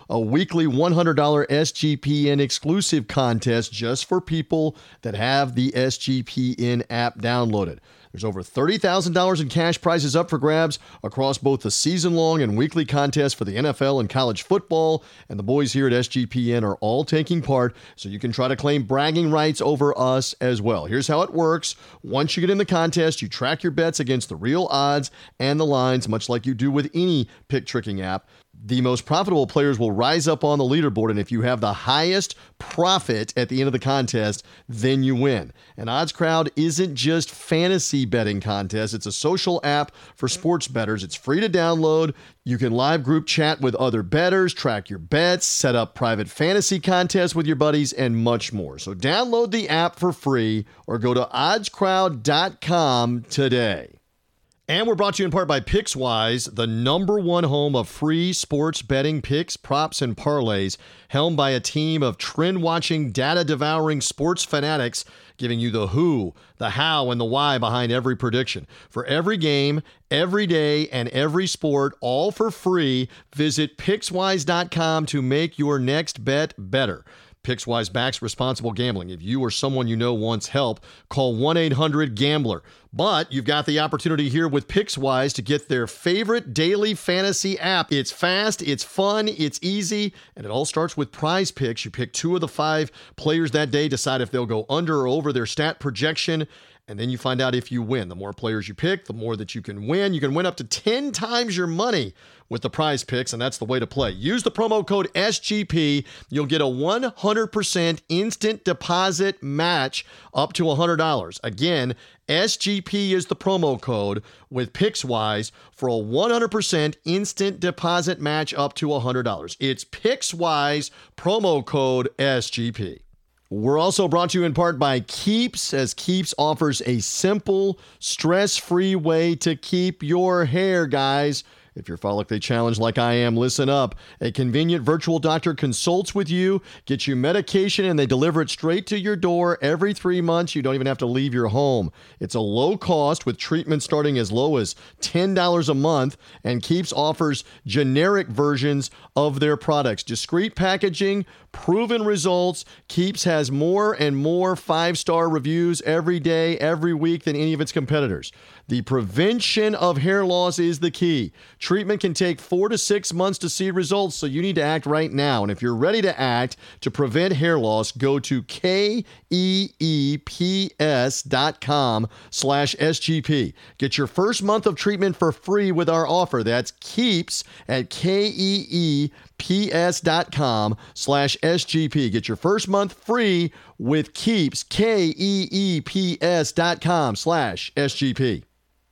a weekly one hundred dollars S G P N exclusive contest just for people that have the S G P N app downloaded. There's over thirty thousand dollars in cash prizes up for grabs across both the season-long and weekly contests for the N F L and college football, and the boys here at S G P N are all taking part, so you can try to claim bragging rights over us as well. Here's how it works. Once you get in the contest, you track your bets against the real odds and the lines, much like you do with any pick-tricking app. The most profitable players will rise up on the leaderboard, and if you have the highest profit at the end of the contest, then you win. And OddsCrowd isn't just fantasy betting contest. It's a social app for sports bettors. It's free to download. You can live group chat with other bettors, track your bets, set up private fantasy contests with your buddies, and much more. So download the app for free or go to odds crowd dot com today. And we're brought to you in part by PicksWise, the number one home of free sports betting picks, props, and parlays, helmed by a team of trend-watching, data-devouring sports fanatics, giving you the who, the how, and the why behind every prediction. For every game, every day, and every sport, all for free, visit Picks Wise dot com to make your next bet better. PicksWise backs responsible gambling. If you or someone you know wants help, call one eight hundred gambler. But you've got the opportunity here with PicksWise to get their favorite daily fantasy app. It's fast, it's fun, it's easy, and it all starts with Prize Picks. You pick two of the five players that day, decide if they'll go under or over their stat projection, and then you find out if you win. The more players you pick, the more that you can win. You can win up to ten times your money with the Prize Picks, and that's the way to play. Use the promo code S G P. You'll get a one hundred percent instant deposit match up to one hundred dollars. Again, S G P is the promo code with PicksWise for a one hundred percent instant deposit match up to one hundred dollars. It's PicksWise, promo code S G P. We're also brought to you in part by Keeps, as Keeps offers a simple, stress-free way to keep your hair, guys. If you're follically challenged like I am, listen up. A convenient virtual doctor consults with you, gets you medication, and they deliver it straight to your door every three months. You don't even have to leave your home. It's a low cost with treatment starting as low as ten dollars a month, and Keeps offers generic versions of their products. Discreet packaging, proven results. Keeps has more and more five-star reviews every day, every week than any of its competitors. The prevention of hair loss is the key. Treatment can take four to six months to see results, so you need to act right now. And if you're ready to act to prevent hair loss, go to K E E P S dot com slash S G P. Get your first month of treatment for free with our offer. That's Keeps at K E E P S dot com slash S G P. Get your first month free with Keeps, K E E P S dot com slash S G P.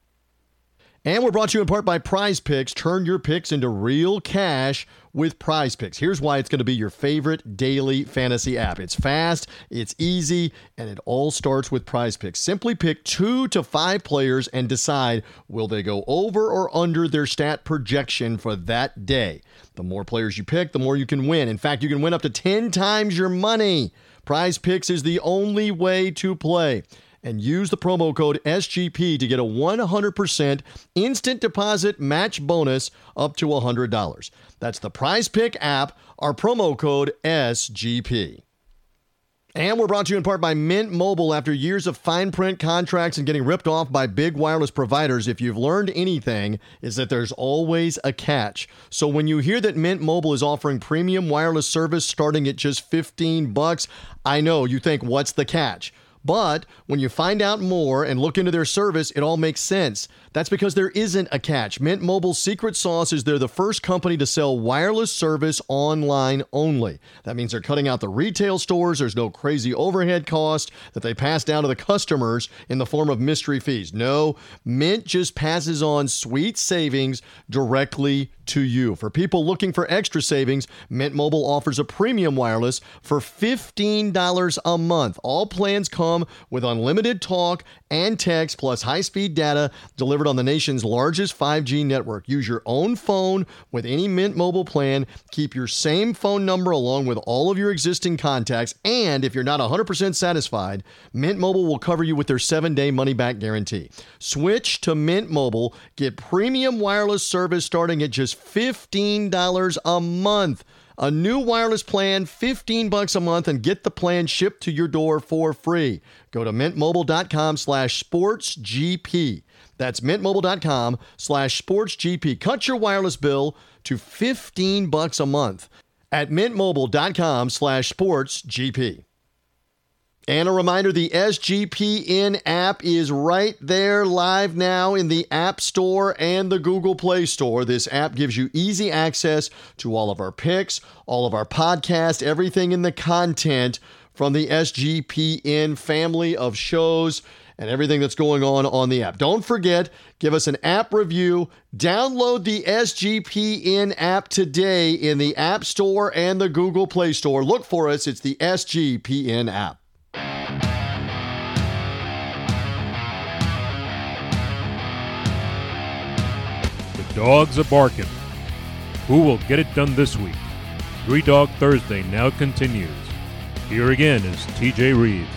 And we're brought to you in part by Prize Picks. Turn your picks into real cash with Prize Picks. Here's why it's going to be your favorite daily fantasy app. It's fast, it's easy, and it all starts with Prize Picks. Simply pick two to five players and decide, will they go over or under their stat projection for that day? The more players you pick, the more you can win. In fact, you can win up to ten times your money. Prize Picks is the only way to play. And use the promo code S G P to get a one hundred percent instant deposit match bonus up to one hundred dollars. That's the Prize Pick app, our promo code S G P. And we're brought to you in part by Mint Mobile. After years of fine print contracts and getting ripped off by big wireless providers, if you've learned anything, is that there's always a catch. So when you hear that Mint Mobile is offering premium wireless service starting at just fifteen bucks, I know you think, what's the catch? But when you find out more and look into their service, it all makes sense. That's because there isn't a catch. Mint Mobile's secret sauce is they're the first company to sell wireless service online only. That means they're cutting out the retail stores. There's no crazy overhead cost that they pass down to the customers in the form of mystery fees. No, Mint just passes on sweet savings directly to you. For people looking for extra savings, Mint Mobile offers a premium wireless for fifteen dollars a month. All plans come with unlimited talk and text plus high-speed data delivered on the nation's largest five G network. Use your own phone with any Mint Mobile plan. Keep your same phone number along with all of your existing contacts. And if you're not one hundred percent satisfied, Mint Mobile will cover you with their seven-day money-back guarantee. Switch to Mint Mobile. Get premium wireless service starting at just fifteen dollars a month. A new wireless plan, fifteen bucks a month, and get the plan shipped to your door for free. Go to mintmobile.com slash sportsgp. That's mintmobile.com slash sportsgp. Cut your wireless bill to fifteen bucks a month at mintmobile.com slash sportsgp. And a reminder, the S G P N app is right there live now in the App Store and the Google Play Store. This app gives you easy access to all of our picks, all of our podcasts, everything in the content from the S G P N family of shows and everything that's going on on the app. Don't forget, give us an app review. Download the S G P N app today in the App Store and the Google Play Store. Look for us. It's the S G P N app. Dogs are barking. Who will get it done this week? Three Dog Thursday now continues. Here again is T J Reeves.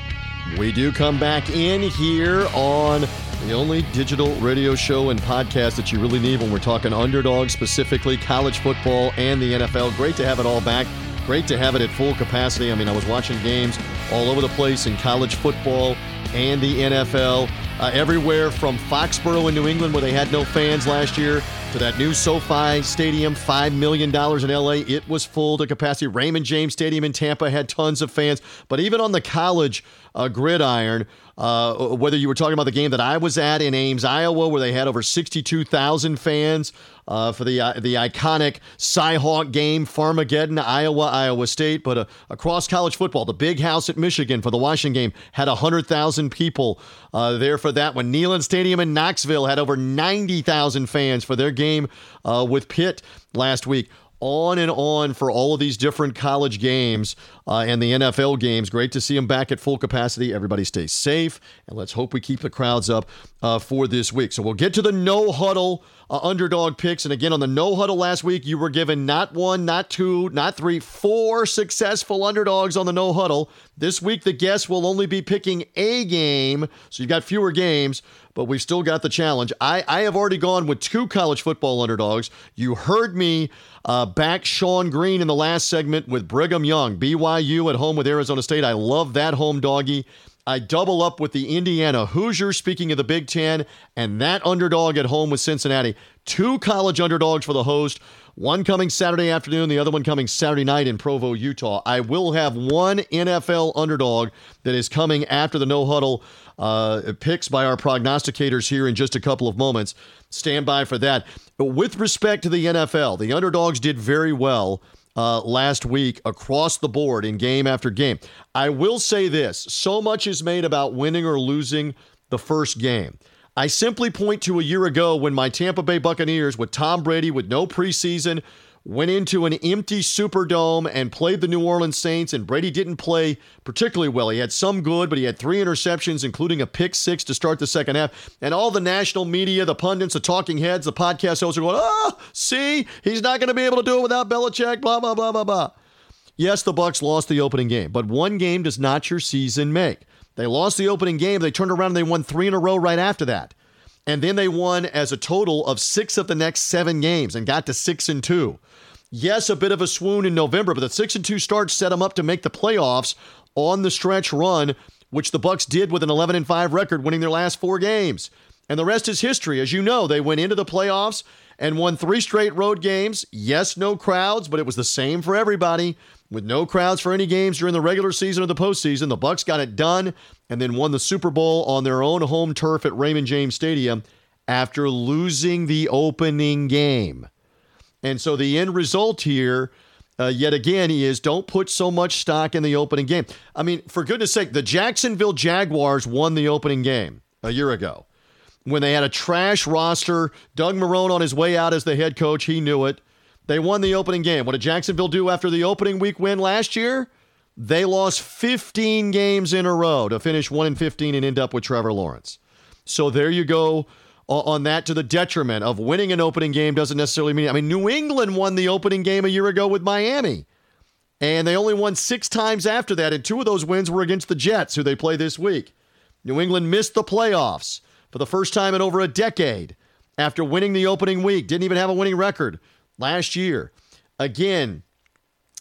We do come back in here on the only digital radio show and podcast that you really need when we're talking underdog, specifically college football and the N F L. Great to have it all back. Great to have it at full capacity. I mean, I was watching games all over the place in college football and the N F L. Uh, everywhere from Foxborough in New England, where they had no fans last year, to that new SoFi Stadium, five million dollars in L A. It was full to capacity. Raymond James Stadium in Tampa had tons of fans. But even on the college uh, gridiron, uh, whether you were talking about the game that I was at in Ames, Iowa, where they had over sixty-two thousand fans uh, for the uh, the iconic Cy-Hawk game, Farmageddon, Iowa, Iowa State. But uh, across college football, the Big House at Michigan for the Washington game had one hundred thousand people uh, there for that one. Neyland Stadium in Knoxville had over ninety thousand fans for their game uh, with Pitt last week. On and on for all of these different college games uh, and the N F L games. Great to see them back at full capacity. Everybody stay safe, and let's hope we keep the crowds up uh, for this week. So we'll get to the no huddle uh, underdog picks. And again, on the no huddle last week, you were given not one, not two, not three, four successful underdogs on the no huddle. This week, the guests will only be picking a game, so you've got fewer games, but we've still got the challenge. I, I have already gone with two college football underdogs. You heard me uh, back Sean Green in the last segment with Brigham Young. B Y U at home with Arizona State. I love that home doggy. I double up with the Indiana Hoosiers, speaking of the Big Ten, and that underdog at home with Cincinnati. Two college underdogs for the host. One coming Saturday afternoon, the other one coming Saturday night in Provo, Utah. I will have one N F L underdog that is coming after the no huddle uh, picks by our prognosticators here in just a couple of moments. Stand by for that. But with respect to the N F L, the underdogs did very well uh, last week across the board in game after game. I will say this. So much is made about winning or losing the first game. I simply point to a year ago when my Tampa Bay Buccaneers, with Tom Brady with no preseason, went into an empty Superdome and played the New Orleans Saints, and Brady didn't play particularly well. He had some good, but he had three interceptions, including a pick six to start the second half. And all the national media, the pundits, the talking heads, the podcast hosts are going, oh, see, he's not going to be able to do it without Belichick, blah, blah, blah, blah, blah. Yes, the Bucs lost the opening game, but one game does not your season make. They lost the opening game. They turned around and they won three in a row right after that. And then they won as a total of six of the next seven games and got to six and two. Yes, a bit of a swoon in November, but the six and two start set them up to make the playoffs on the stretch run, which the Bucs did with an eleven and five record, winning their last four games. And the rest is history. As you know, they went into the playoffs and won three straight road games. Yes, no crowds, but it was the same for everybody. With no crowds for any games during the regular season or the postseason, the Bucs got it done and then won the Super Bowl on their own home turf at Raymond James Stadium after losing the opening game. And so the end result here, uh, yet again, is don't put so much stock in the opening game. I mean, for goodness sake, the Jacksonville Jaguars won the opening game a year ago when they had a trash roster. Doug Marrone on his way out as the head coach, he knew it. They won the opening game. What did Jacksonville do after the opening week win last year? They lost fifteen games in a row to finish one and fifteen and end up with Trevor Lawrence. So there you go on that, to the detriment of winning an opening game doesn't necessarily mean. I mean, New England won the opening game a year ago with Miami, and they only won six times after that, and two of those wins were against the Jets, who they play this week. New England missed the playoffs for the first time in over a decade after winning the opening week. Didn't even have a winning record last year. Again,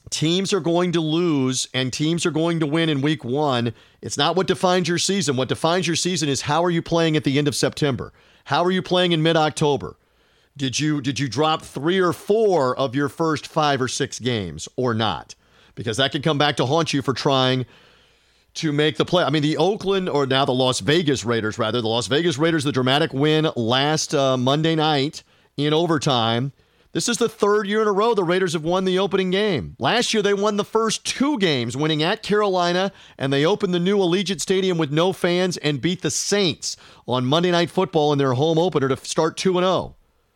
Teams are going to lose and teams are going to win in week one. It's not what defines your season. What defines your season is how are you playing at the end of September? How are you playing in mid-October? Did you did you drop three or four of your first five or six games or not? Because that can come back to haunt you for trying to make the play. I mean, the Oakland, or now the Las Vegas Raiders, rather, the Las Vegas Raiders, the dramatic win last uh, Monday night in overtime. This is the third year in a row the Raiders have won the opening game. Last year, they won the first two games, winning at Carolina, and they opened the new Allegiant Stadium with no fans and beat the Saints on Monday Night Football in their home opener to start two and oh.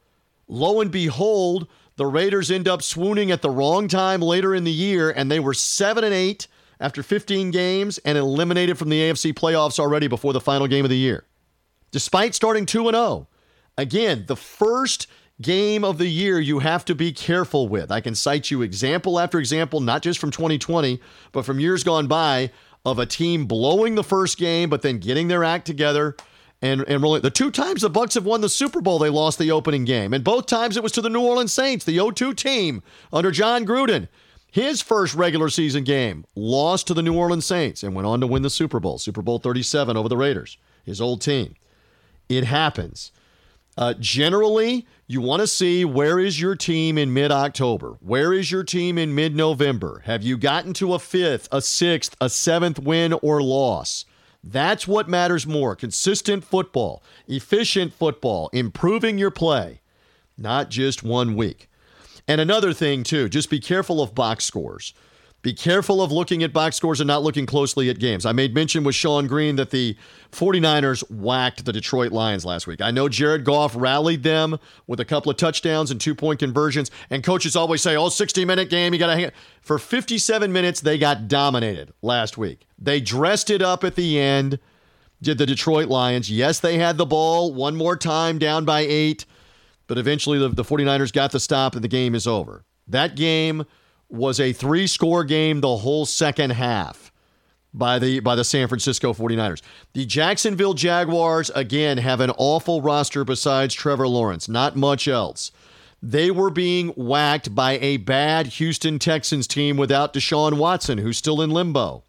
Lo and behold, the Raiders end up swooning at the wrong time later in the year, and they were seven and eight after fifteen games and eliminated from the A F C playoffs already before the final game of the year. Despite starting two and oh. Again, the first game of the year you have to be careful with. I can cite you example after example, not just from twenty twenty, but from years gone by, of a team blowing the first game, but then getting their act together and, and rolling. The two times the Bucs have won the Super Bowl, they lost the opening game. And both times it was to the New Orleans Saints, the oh two team under John Gruden. His first regular season game lost to the New Orleans Saints and went on to win the Super Bowl, Super Bowl thirty-seven over the Raiders, his old team. It happens. Uh, generally, you want to see where is your team in mid-October? Where is your team in mid-November? Have you gotten to a fifth, a sixth, a seventh win or loss? That's what matters more. Consistent football, efficient football, improving your play, not just one week. And another thing, too, just be careful of box scores. Be careful of looking at box scores and not looking closely at games. I made mention with Sean Green that the 49ers whacked the Detroit Lions last week. I know Jared Goff rallied them with a couple of touchdowns and two-point conversions, and coaches always say, oh, sixty-minute game, you got to hang it. For fifty-seven minutes, they got dominated last week. They dressed it up at the end, did the Detroit Lions. Yes, they had the ball one more time, down by eight, but eventually the, the 49ers got the stop and the game is over. That game was a three-score game the whole second half by the by the San Francisco 49ers. The Jacksonville Jaguars, again, have an awful roster besides Trevor Lawrence. Not much else. They were being whacked by a bad Houston Texans team without Deshaun Watson, who's still in limbo.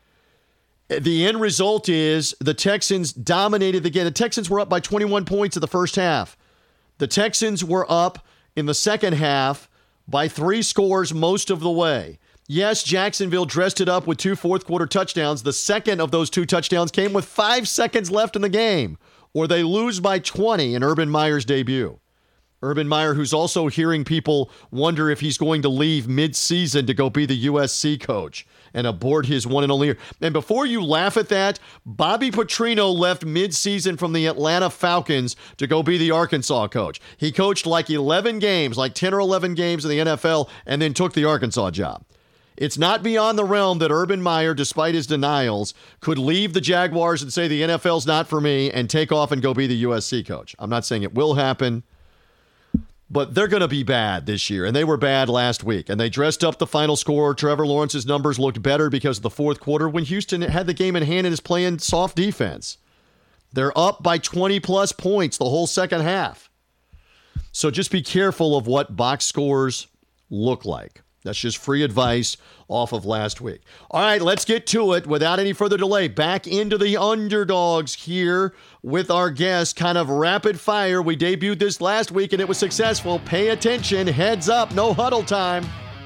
The end result is the Texans dominated the game. The Texans were up by twenty-one points in the first half. The Texans were up in the second half by three scores most of the way. Yes, Jacksonville dressed it up with two fourth-quarter touchdowns. The second of those two touchdowns came with five seconds left in the game, or they lose by twenty in Urban Meyer's debut. Urban Meyer, who's also hearing people wonder if he's going to leave mid-season to go be the U S C coach and abort his one and only year. And before you laugh at that, Bobby Petrino left mid-season from the Atlanta Falcons to go be the Arkansas coach. He coached like eleven games, like ten or eleven games in the N F L, and then took the Arkansas job. It's not beyond the realm that Urban Meyer, despite his denials, could leave the Jaguars and say the N F L's not for me and take off and go be the U S C coach. I'm not saying it will happen, but they're going to be bad this year, and they were bad last week. And they dressed up the final score. Trevor Lawrence's numbers looked better because of the fourth quarter when Houston had the game in hand and is playing soft defense. They're up by twenty-plus points the whole second half. So just be careful of what box scores look like. That's just free advice off of last week. All right, let's get to it without any further delay. Back into the underdogs here with our guest, kind of rapid fire. We debuted this last week and it was successful. Pay attention, heads up, no huddle time.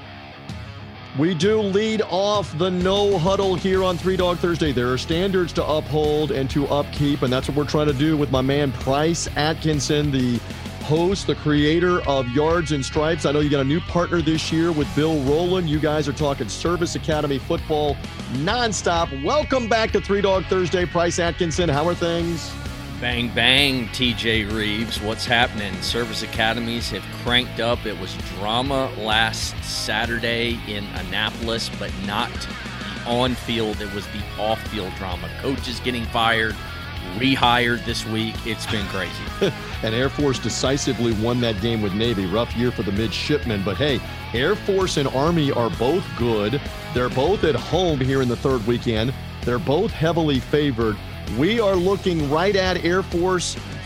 We do lead off the no huddle here on Three Dog Thursday. There are standards to uphold and to upkeep, and that's what we're trying to do with my man Price Atkinson, the host, the creator of Yards and Stripes. I know you got a new partner this year with Bill Rowland. You guys are talking Service Academy football nonstop. Welcome back to Three Dog Thursday. Price Atkinson, how are things? Bang, bang, T J Reeves. What's happening? Service academies have cranked up. It was drama last Saturday in Annapolis, but not the on-field. It was the off-field drama. Coaches getting fired, rehired this week. It's been crazy. And Air Force decisively won that game with Navy. Rough year for the midshipmen. But hey, Air Force and Army are both good. They're both at home here in the third weekend. They're both heavily favored. We are looking right at Air Force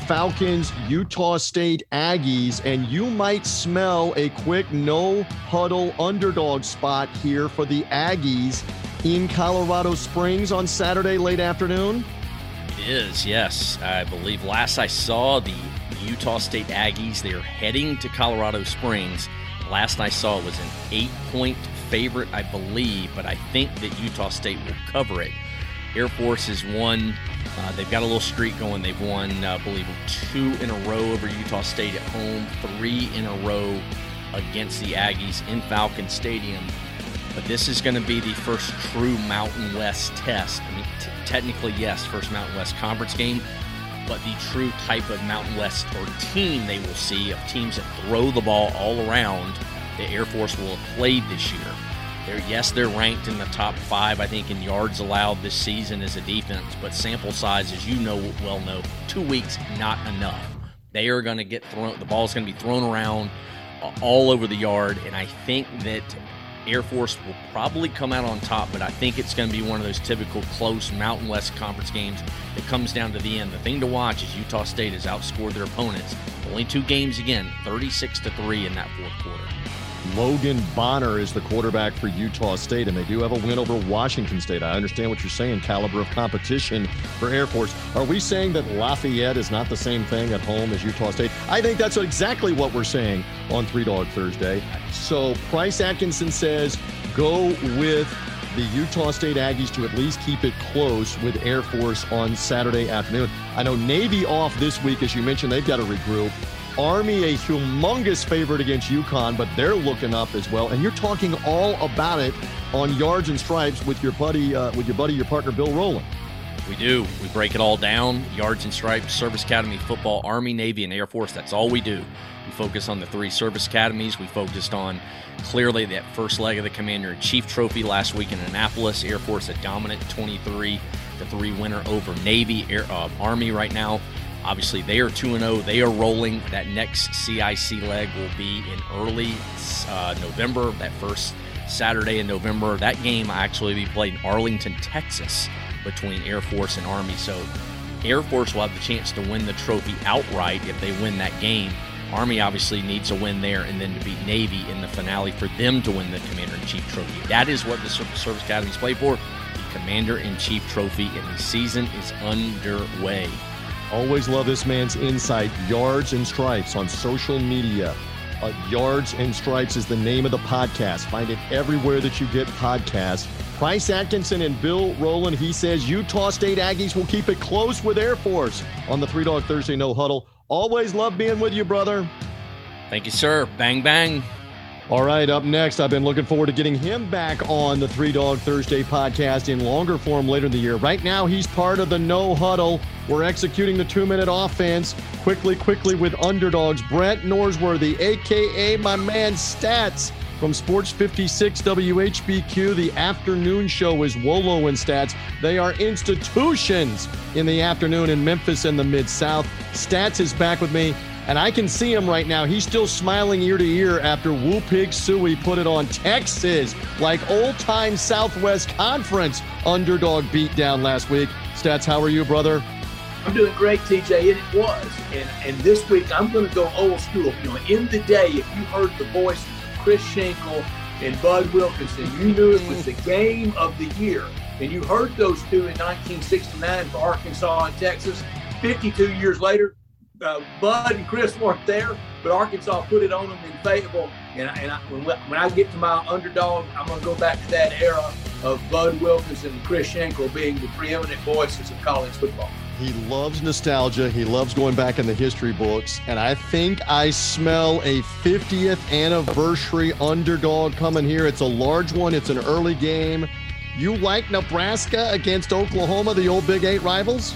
Falcons, Utah State Aggies, and you might smell a quick no-huddle underdog spot here for the Aggies in Colorado Springs on Saturday late afternoon. It is, yes. I believe last I saw the Utah State Aggies, they're heading to Colorado Springs. Last I saw it was an eight-point favorite, I believe, but I think that Utah State will cover it. Air Force has won. Uh, they've got a little streak going. They've won, uh, I believe, two in a row over Utah State at home, three in a row against the Aggies in Falcon Stadium. But this is going to be the first true Mountain West test. I mean, t- technically, yes, first Mountain West conference game, but the true type of Mountain West or team they will see of teams that throw the ball all around the Air Force will have played this year. They're, yes, they're ranked in the top five, I think, in yards allowed this season as a defense, but sample size, as you know well know, two weeks, not enough. They are going to get thrown, the ball's going to be thrown around all over the yard, and I think that Air Force will probably come out on top, but I think it's going to be one of those typical close Mountain West Conference games that comes down to the end. The thing to watch is Utah State has outscored their opponents. Only two games again, thirty-six to three in that fourth quarter. Logan Bonner is the quarterback for Utah State, and they do have a win over Washington State. I understand what you're saying, caliber of competition for Air Force. Are we saying that Lafayette is not the same thing at home as Utah State? I think that's exactly what we're saying on Three Dog Thursday. So Price Atkinson says go with the Utah State Aggies to at least keep it close with Air Force on Saturday afternoon. I know Navy off this week, as you mentioned, they've got to regroup. Army, a humongous favorite against UConn, but they're looking up as well. And you're talking all about it on Yards and Stripes with your buddy, uh, with your buddy, your partner, Bill Rowland. We do. We break it all down. Yards and Stripes, Service Academy football, Army, Navy, and Air Force. That's all we do. We focus on the three service academies. We focused on clearly that first leg of the Commander-in-Chief Trophy last week in Annapolis. Air Force a dominant twenty-three to three winner over Navy. Air, uh, Army right now, obviously they are two and oh. They are rolling. That next C I C leg will be in early uh, November, that first Saturday in November. That game actually be played in Arlington, Texas, between Air Force and Army. So Air Force will have the chance to win the trophy outright if they win that game. Army obviously needs a win there and then to beat Navy in the finale for them to win the Commander-in-Chief Trophy. That is what the Service Academies play for, the Commander-in-Chief Trophy, and the season is underway. Always love this man's insight. Yards and Stripes on social media. Uh, Yards and Stripes is the name of the podcast. Find it everywhere that you get podcasts. Price Atkinson and Bill Rowland, he says Utah State Aggies will keep it close with Air Force on the Three Dog Thursday No Huddle. Always love being with you, brother. Thank you, sir. Bang, bang. All right, up next, I've been looking forward to getting him back on the Three Dog Thursday podcast in longer form later in the year. Right now, he's part of the No Huddle. We're executing the two-minute offense quickly, quickly with underdogs. Brent Norsworthy, a k a my man Stats from Sports fifty-six W H B Q. The afternoon show is Wolo and Stats. They are institutions in the afternoon in Memphis and the Mid-South. Stats is back with me. And I can see him right now. He's still smiling ear to ear after Woo Pig Suey put it on Texas like old-time Southwest Conference underdog beatdown last week. Stats, how are you, brother? I'm doing great, T J, and it was. And and this week, I'm going to go old school. You know, in the day, if you heard the voices of Chris Schenkel and Bud Wilkinson, you knew it was the game of the year. And you heard those two in nineteen sixty-nine for Arkansas and Texas. fifty-two years later, Uh, Bud and Chris weren't there, but Arkansas put it on them in Fayetteville. And, I, and I, when, when I get to my underdog, I'm going to go back to that era of Bud Wilkinson and Chris Schenkel being the preeminent voices of college football. He loves nostalgia. He loves going back in the history books. And I think I smell a fiftieth anniversary underdog coming here. It's a large one. It's an early game. You like Nebraska against Oklahoma, the old Big Eight rivals?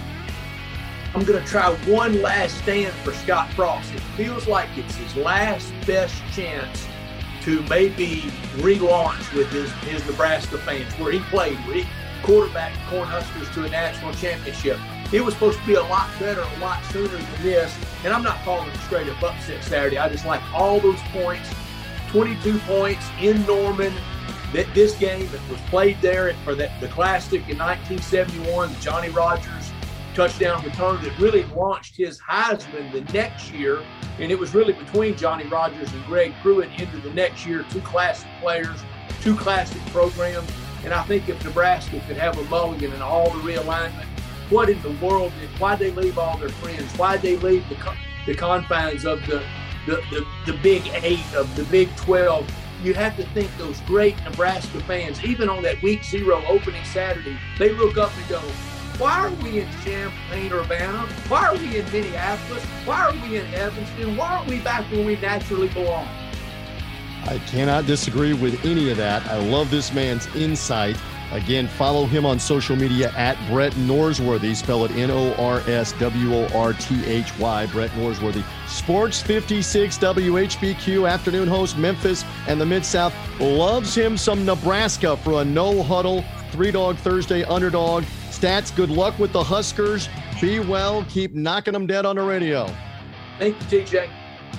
I'm going to try one last stand for Scott Frost. It feels like it's his last best chance to maybe relaunch with his, his Nebraska fans, where he played, where he quarterbacked Cornhuskers to a national championship. It was supposed to be a lot better, a lot sooner than this. And I'm not calling it straight up upset Saturday. I just like all those points, twenty-two points in Norman. That this game that was played there for the, the Classic in nineteen seventy-one, the Johnny Rogers touchdown return that really launched his Heisman the next year. And it was really between Johnny Rodgers and Greg Pruitt into the next year, two classic players, two classic programs. And I think if Nebraska could have a mulligan and all the realignment, what in the world, did, why'd they leave all their friends? Why'd they leave the, the confines of the, the, the, the Big Eight, of the Big twelve? You have to think those great Nebraska fans, even on that week zero opening Saturday, they look up and go, why are we in Champaign, Urbana? Why are we in Minneapolis? Why are we in Evanston? Why aren't we back where we naturally belong? I cannot disagree with any of that. I love this man's insight. Again, follow him on social media at Brett Norsworthy. Spell it N O R S W O R T H Y, Brett Norsworthy. Sports fifty-six W H B Q afternoon host, Memphis and the Mid-South. Loves him some Nebraska for a no-huddle, three-dog Thursday underdog. Stats, good luck with the Huskers. Be well. Keep knocking them dead on the radio. Thank you, T J.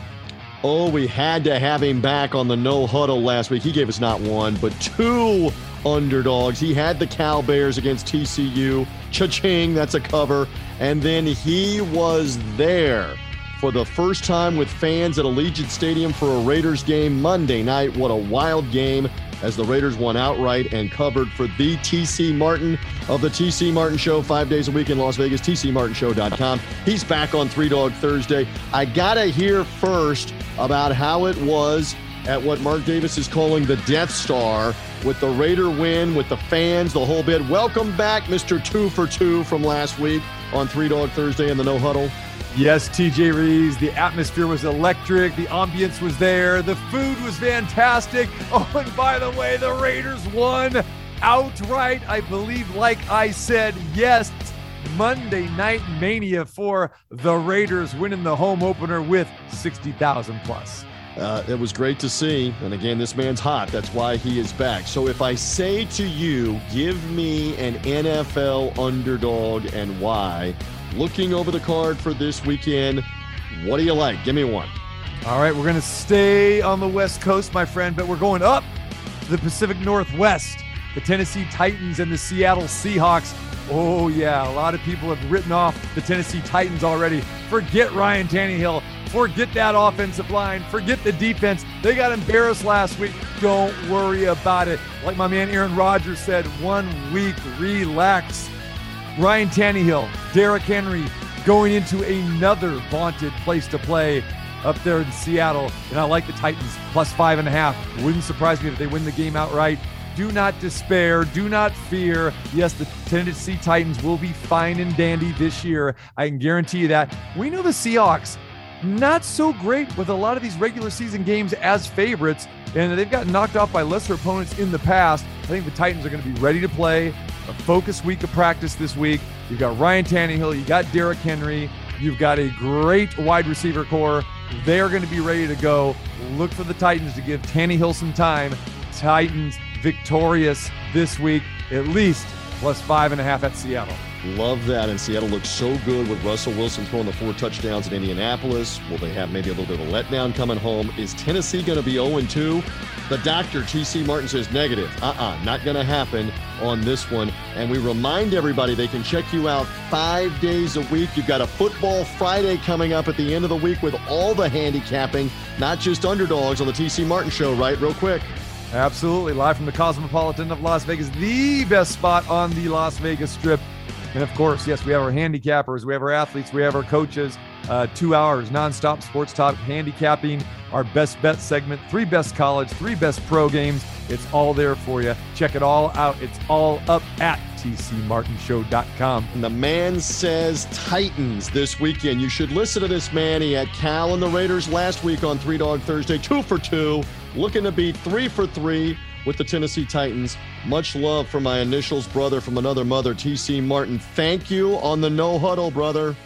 Oh, we had to have him back on the no-huddle last week. He gave us not one, but two underdogs. He had the Cal Bears against T C U. Cha-ching, that's a cover. And then he was there for the first time with fans at Allegiant Stadium for a Raiders game Monday night. What a wild game as the Raiders won outright and covered for the T C Martin of the T C Martin Show, five days a week in Las Vegas, T C Martin Show dot com. He's back on Three Dog Thursday. I got to hear first about how it was at what Mark Davis is calling the Death Star with the Raider win, with the fans, the whole bit. Welcome back, Mister Two for Two from last week on Three Dog Thursday in the No Huddle. Yes, T J Reeves, the atmosphere was electric, the ambience was there, the food was fantastic. Oh, and by the way, the Raiders won outright, I believe, like I said. Yes, Monday Night Mania for the Raiders, winning the home opener with sixty thousand plus. Uh, it was great to see. And again, this man's hot. That's why he is back. So if I say to you, give me an N F L underdog and why, looking over the card for this weekend, what do you like? Give me one. All right, we're going to stay on the West Coast, my friend, but we're going up to the Pacific Northwest. The Tennessee Titans and the Seattle Seahawks. Oh, yeah, a lot of people have written off the Tennessee Titans already. Forget Ryan Tannehill. Forget that offensive line. Forget the defense. They got embarrassed last week. Don't worry about it. Like my man Aaron Rodgers said, one week, relax. Ryan Tannehill, Derrick Henry going into another vaunted place to play up there in Seattle. And I like the Titans, plus five and a half. Wouldn't surprise me if they win the game outright. Do not despair. Do not fear. Yes, the Tennessee Titans will be fine and dandy this year. I can guarantee you that. We know the Seahawks, not so great with a lot of these regular season games as favorites, and they've gotten knocked off by lesser opponents in the past. I think the Titans are going to be ready to play. A focused week of practice this week. You've got Ryan Tannehill. You got Derrick Henry. You've got a great wide receiver core. They're going to be ready to go. Look for the Titans to give Tannehill some time. Titans victorious this week, at least plus five and a half at Seattle. Love that. And Seattle looks so good with Russell Wilson throwing the four touchdowns in Indianapolis. Will they have maybe a little bit of a letdown coming home? Is Tennessee going to be oh and two? The doctor, T C Martin, says negative. Uh-uh, not going to happen on this one. And we remind everybody they can check you out five days a week. You've got a Football Friday coming up at the end of the week with all the handicapping, not just underdogs on the T C Martin Show, right? Real quick. Absolutely. Live from the Cosmopolitan of Las Vegas, the best spot on the Las Vegas Strip. And of course, yes, we have our handicappers, we have our athletes, we have our coaches. Uh, two hours nonstop sports talk, handicapping, our best bet segment, three best college, three best pro games. It's all there for you. Check it all out. It's all up at T C Martin Show dot com. And the man says Titans this weekend. You should listen to this man. He had Cal and the Raiders last week on Three Dog Thursday, two for two, looking to be three for three with the Tennessee Titans. Much love for my initials brother from another mother, T C Martin. Thank you on the No Huddle, brother.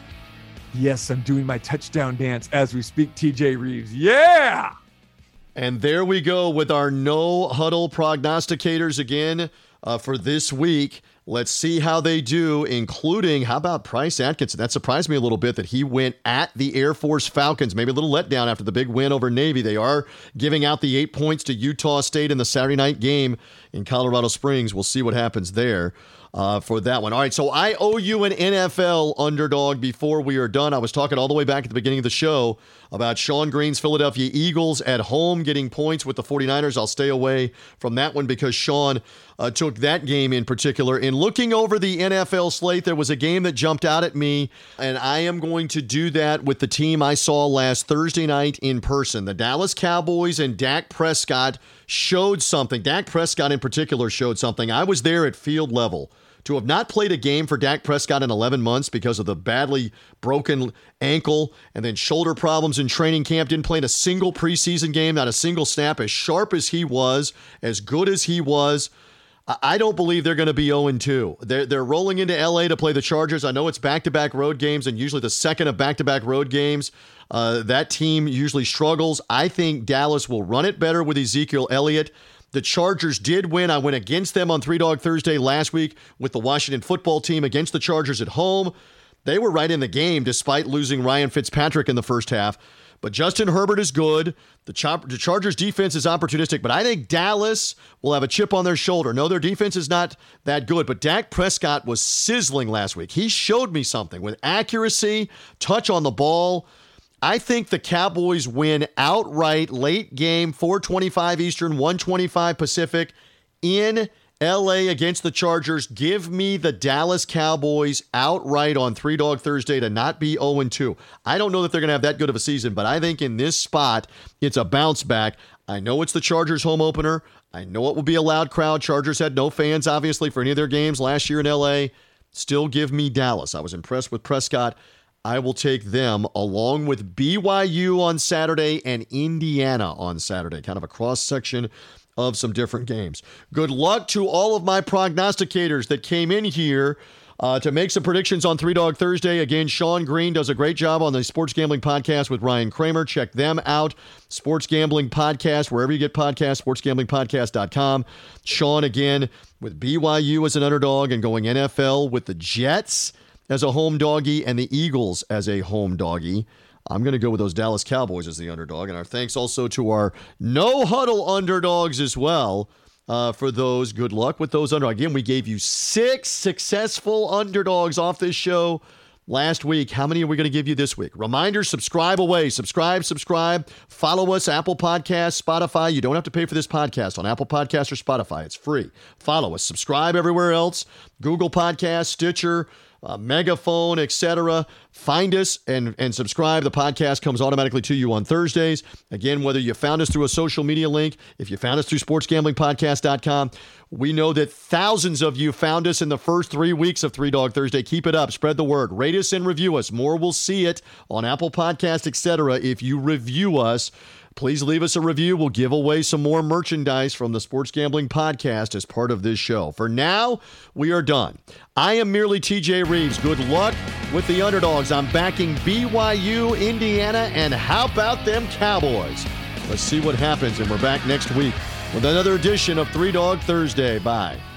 Yes, I'm doing my touchdown dance as we speak, T J Reeves. Yeah! And there we go with our No Huddle prognosticators again uh, for this week. Let's see how they do, including, how about Bryce Atkinson? That surprised me a little bit that he went at the Air Force Falcons. Maybe a little letdown after the big win over Navy. They are giving out the eight points to Utah State in the Saturday night game in Colorado Springs. We'll see what happens there. uh, for that one. All right, so I owe you an N F L underdog before we are done. I was talking all the way back at the beginning of the show about Sean Green's Philadelphia Eagles at home getting points with the 49ers. I'll stay away from that one because Sean uh, took that game in particular. In looking over the N F L slate, there was a game that jumped out at me, and I am going to do that with the team I saw last Thursday night in person. The Dallas Cowboys and Dak Prescott showed something. Dak Prescott in particular showed something. I was there at field level. To have not played a game for Dak Prescott in eleven months because of the badly broken ankle and then shoulder problems in training camp, didn't play in a single preseason game, not a single snap, as sharp as he was, as good as he was. I don't believe they're going to be oh and two. They're, they're rolling into L A to play the Chargers. I know it's back-to-back road games, and usually the second of back-to-back road games, uh, that team usually struggles. I think Dallas will run it better with Ezekiel Elliott. The Chargers did win. I went against them on Three Dog Thursday last week with the Washington football team against the Chargers at home. They were right in the game despite losing Ryan Fitzpatrick in the first half. But Justin Herbert is good. The, Char- the Chargers defense is opportunistic, but I think Dallas will have a chip on their shoulder. No, their defense is not that good, but Dak Prescott was sizzling last week. He showed me something with accuracy, touch on the ball. I think the Cowboys win outright late game, four twenty-five Eastern, one twenty-five Pacific in L A against the Chargers. Give me the Dallas Cowboys outright on Three Dog Thursday to not be oh and two. I don't know that they're going to have that good of a season, but I think in this spot, it's a bounce back. I know it's the Chargers home opener. I know it will be a loud crowd. Chargers had no fans, obviously, for any of their games last year in L A. Still give me Dallas. I was impressed with Prescott. I will take them along with B Y U on Saturday and Indiana on Saturday. Kind of a cross-section of some different games. Good luck to all of my prognosticators that came in here uh, to make some predictions on Three Dog Thursday. Again, Sean Green does a great job on the Sports Gambling Podcast with Ryan Kramer. Check them out. Sports Gambling Podcast, wherever you get podcasts, sports gambling podcast dot com. Sean, again, with B Y U as an underdog and going N F L with the Jets as a home doggy and the Eagles as a home doggy. I'm going to go with those Dallas Cowboys as the underdog. And our thanks also to our no huddle underdogs as well uh, for those. Good luck with those underdogs. Again, we gave you six successful underdogs off this show last week. How many are we going to give you this week? Reminder, subscribe away. Subscribe, subscribe. Follow us, Apple Podcasts, Spotify. You don't have to pay for this podcast on Apple Podcasts or Spotify. It's free. Follow us. Subscribe everywhere else. Google Podcasts, Stitcher, Uh, Megaphone, et cetera. Find us and, and subscribe. The podcast comes automatically to you on Thursdays. Again, whether you found us through a social media link, if you found us through sports gambling podcast dot com, we know that thousands of you found us in the first three weeks of Three Dog Thursday. Keep it up. Spread the word. Rate us and review us. More will see it on Apple Podcasts, et cetera if you review us. Please leave us a review. We'll give away some more merchandise from the Sports Gambling Podcast as part of this show. For now, we are done. I am merely T J Reeves. Good luck with the underdogs. I'm backing B Y U, Indiana, and how about them Cowboys? Let's see what happens, and we're back next week with another edition of Three Dog Thursday. Bye.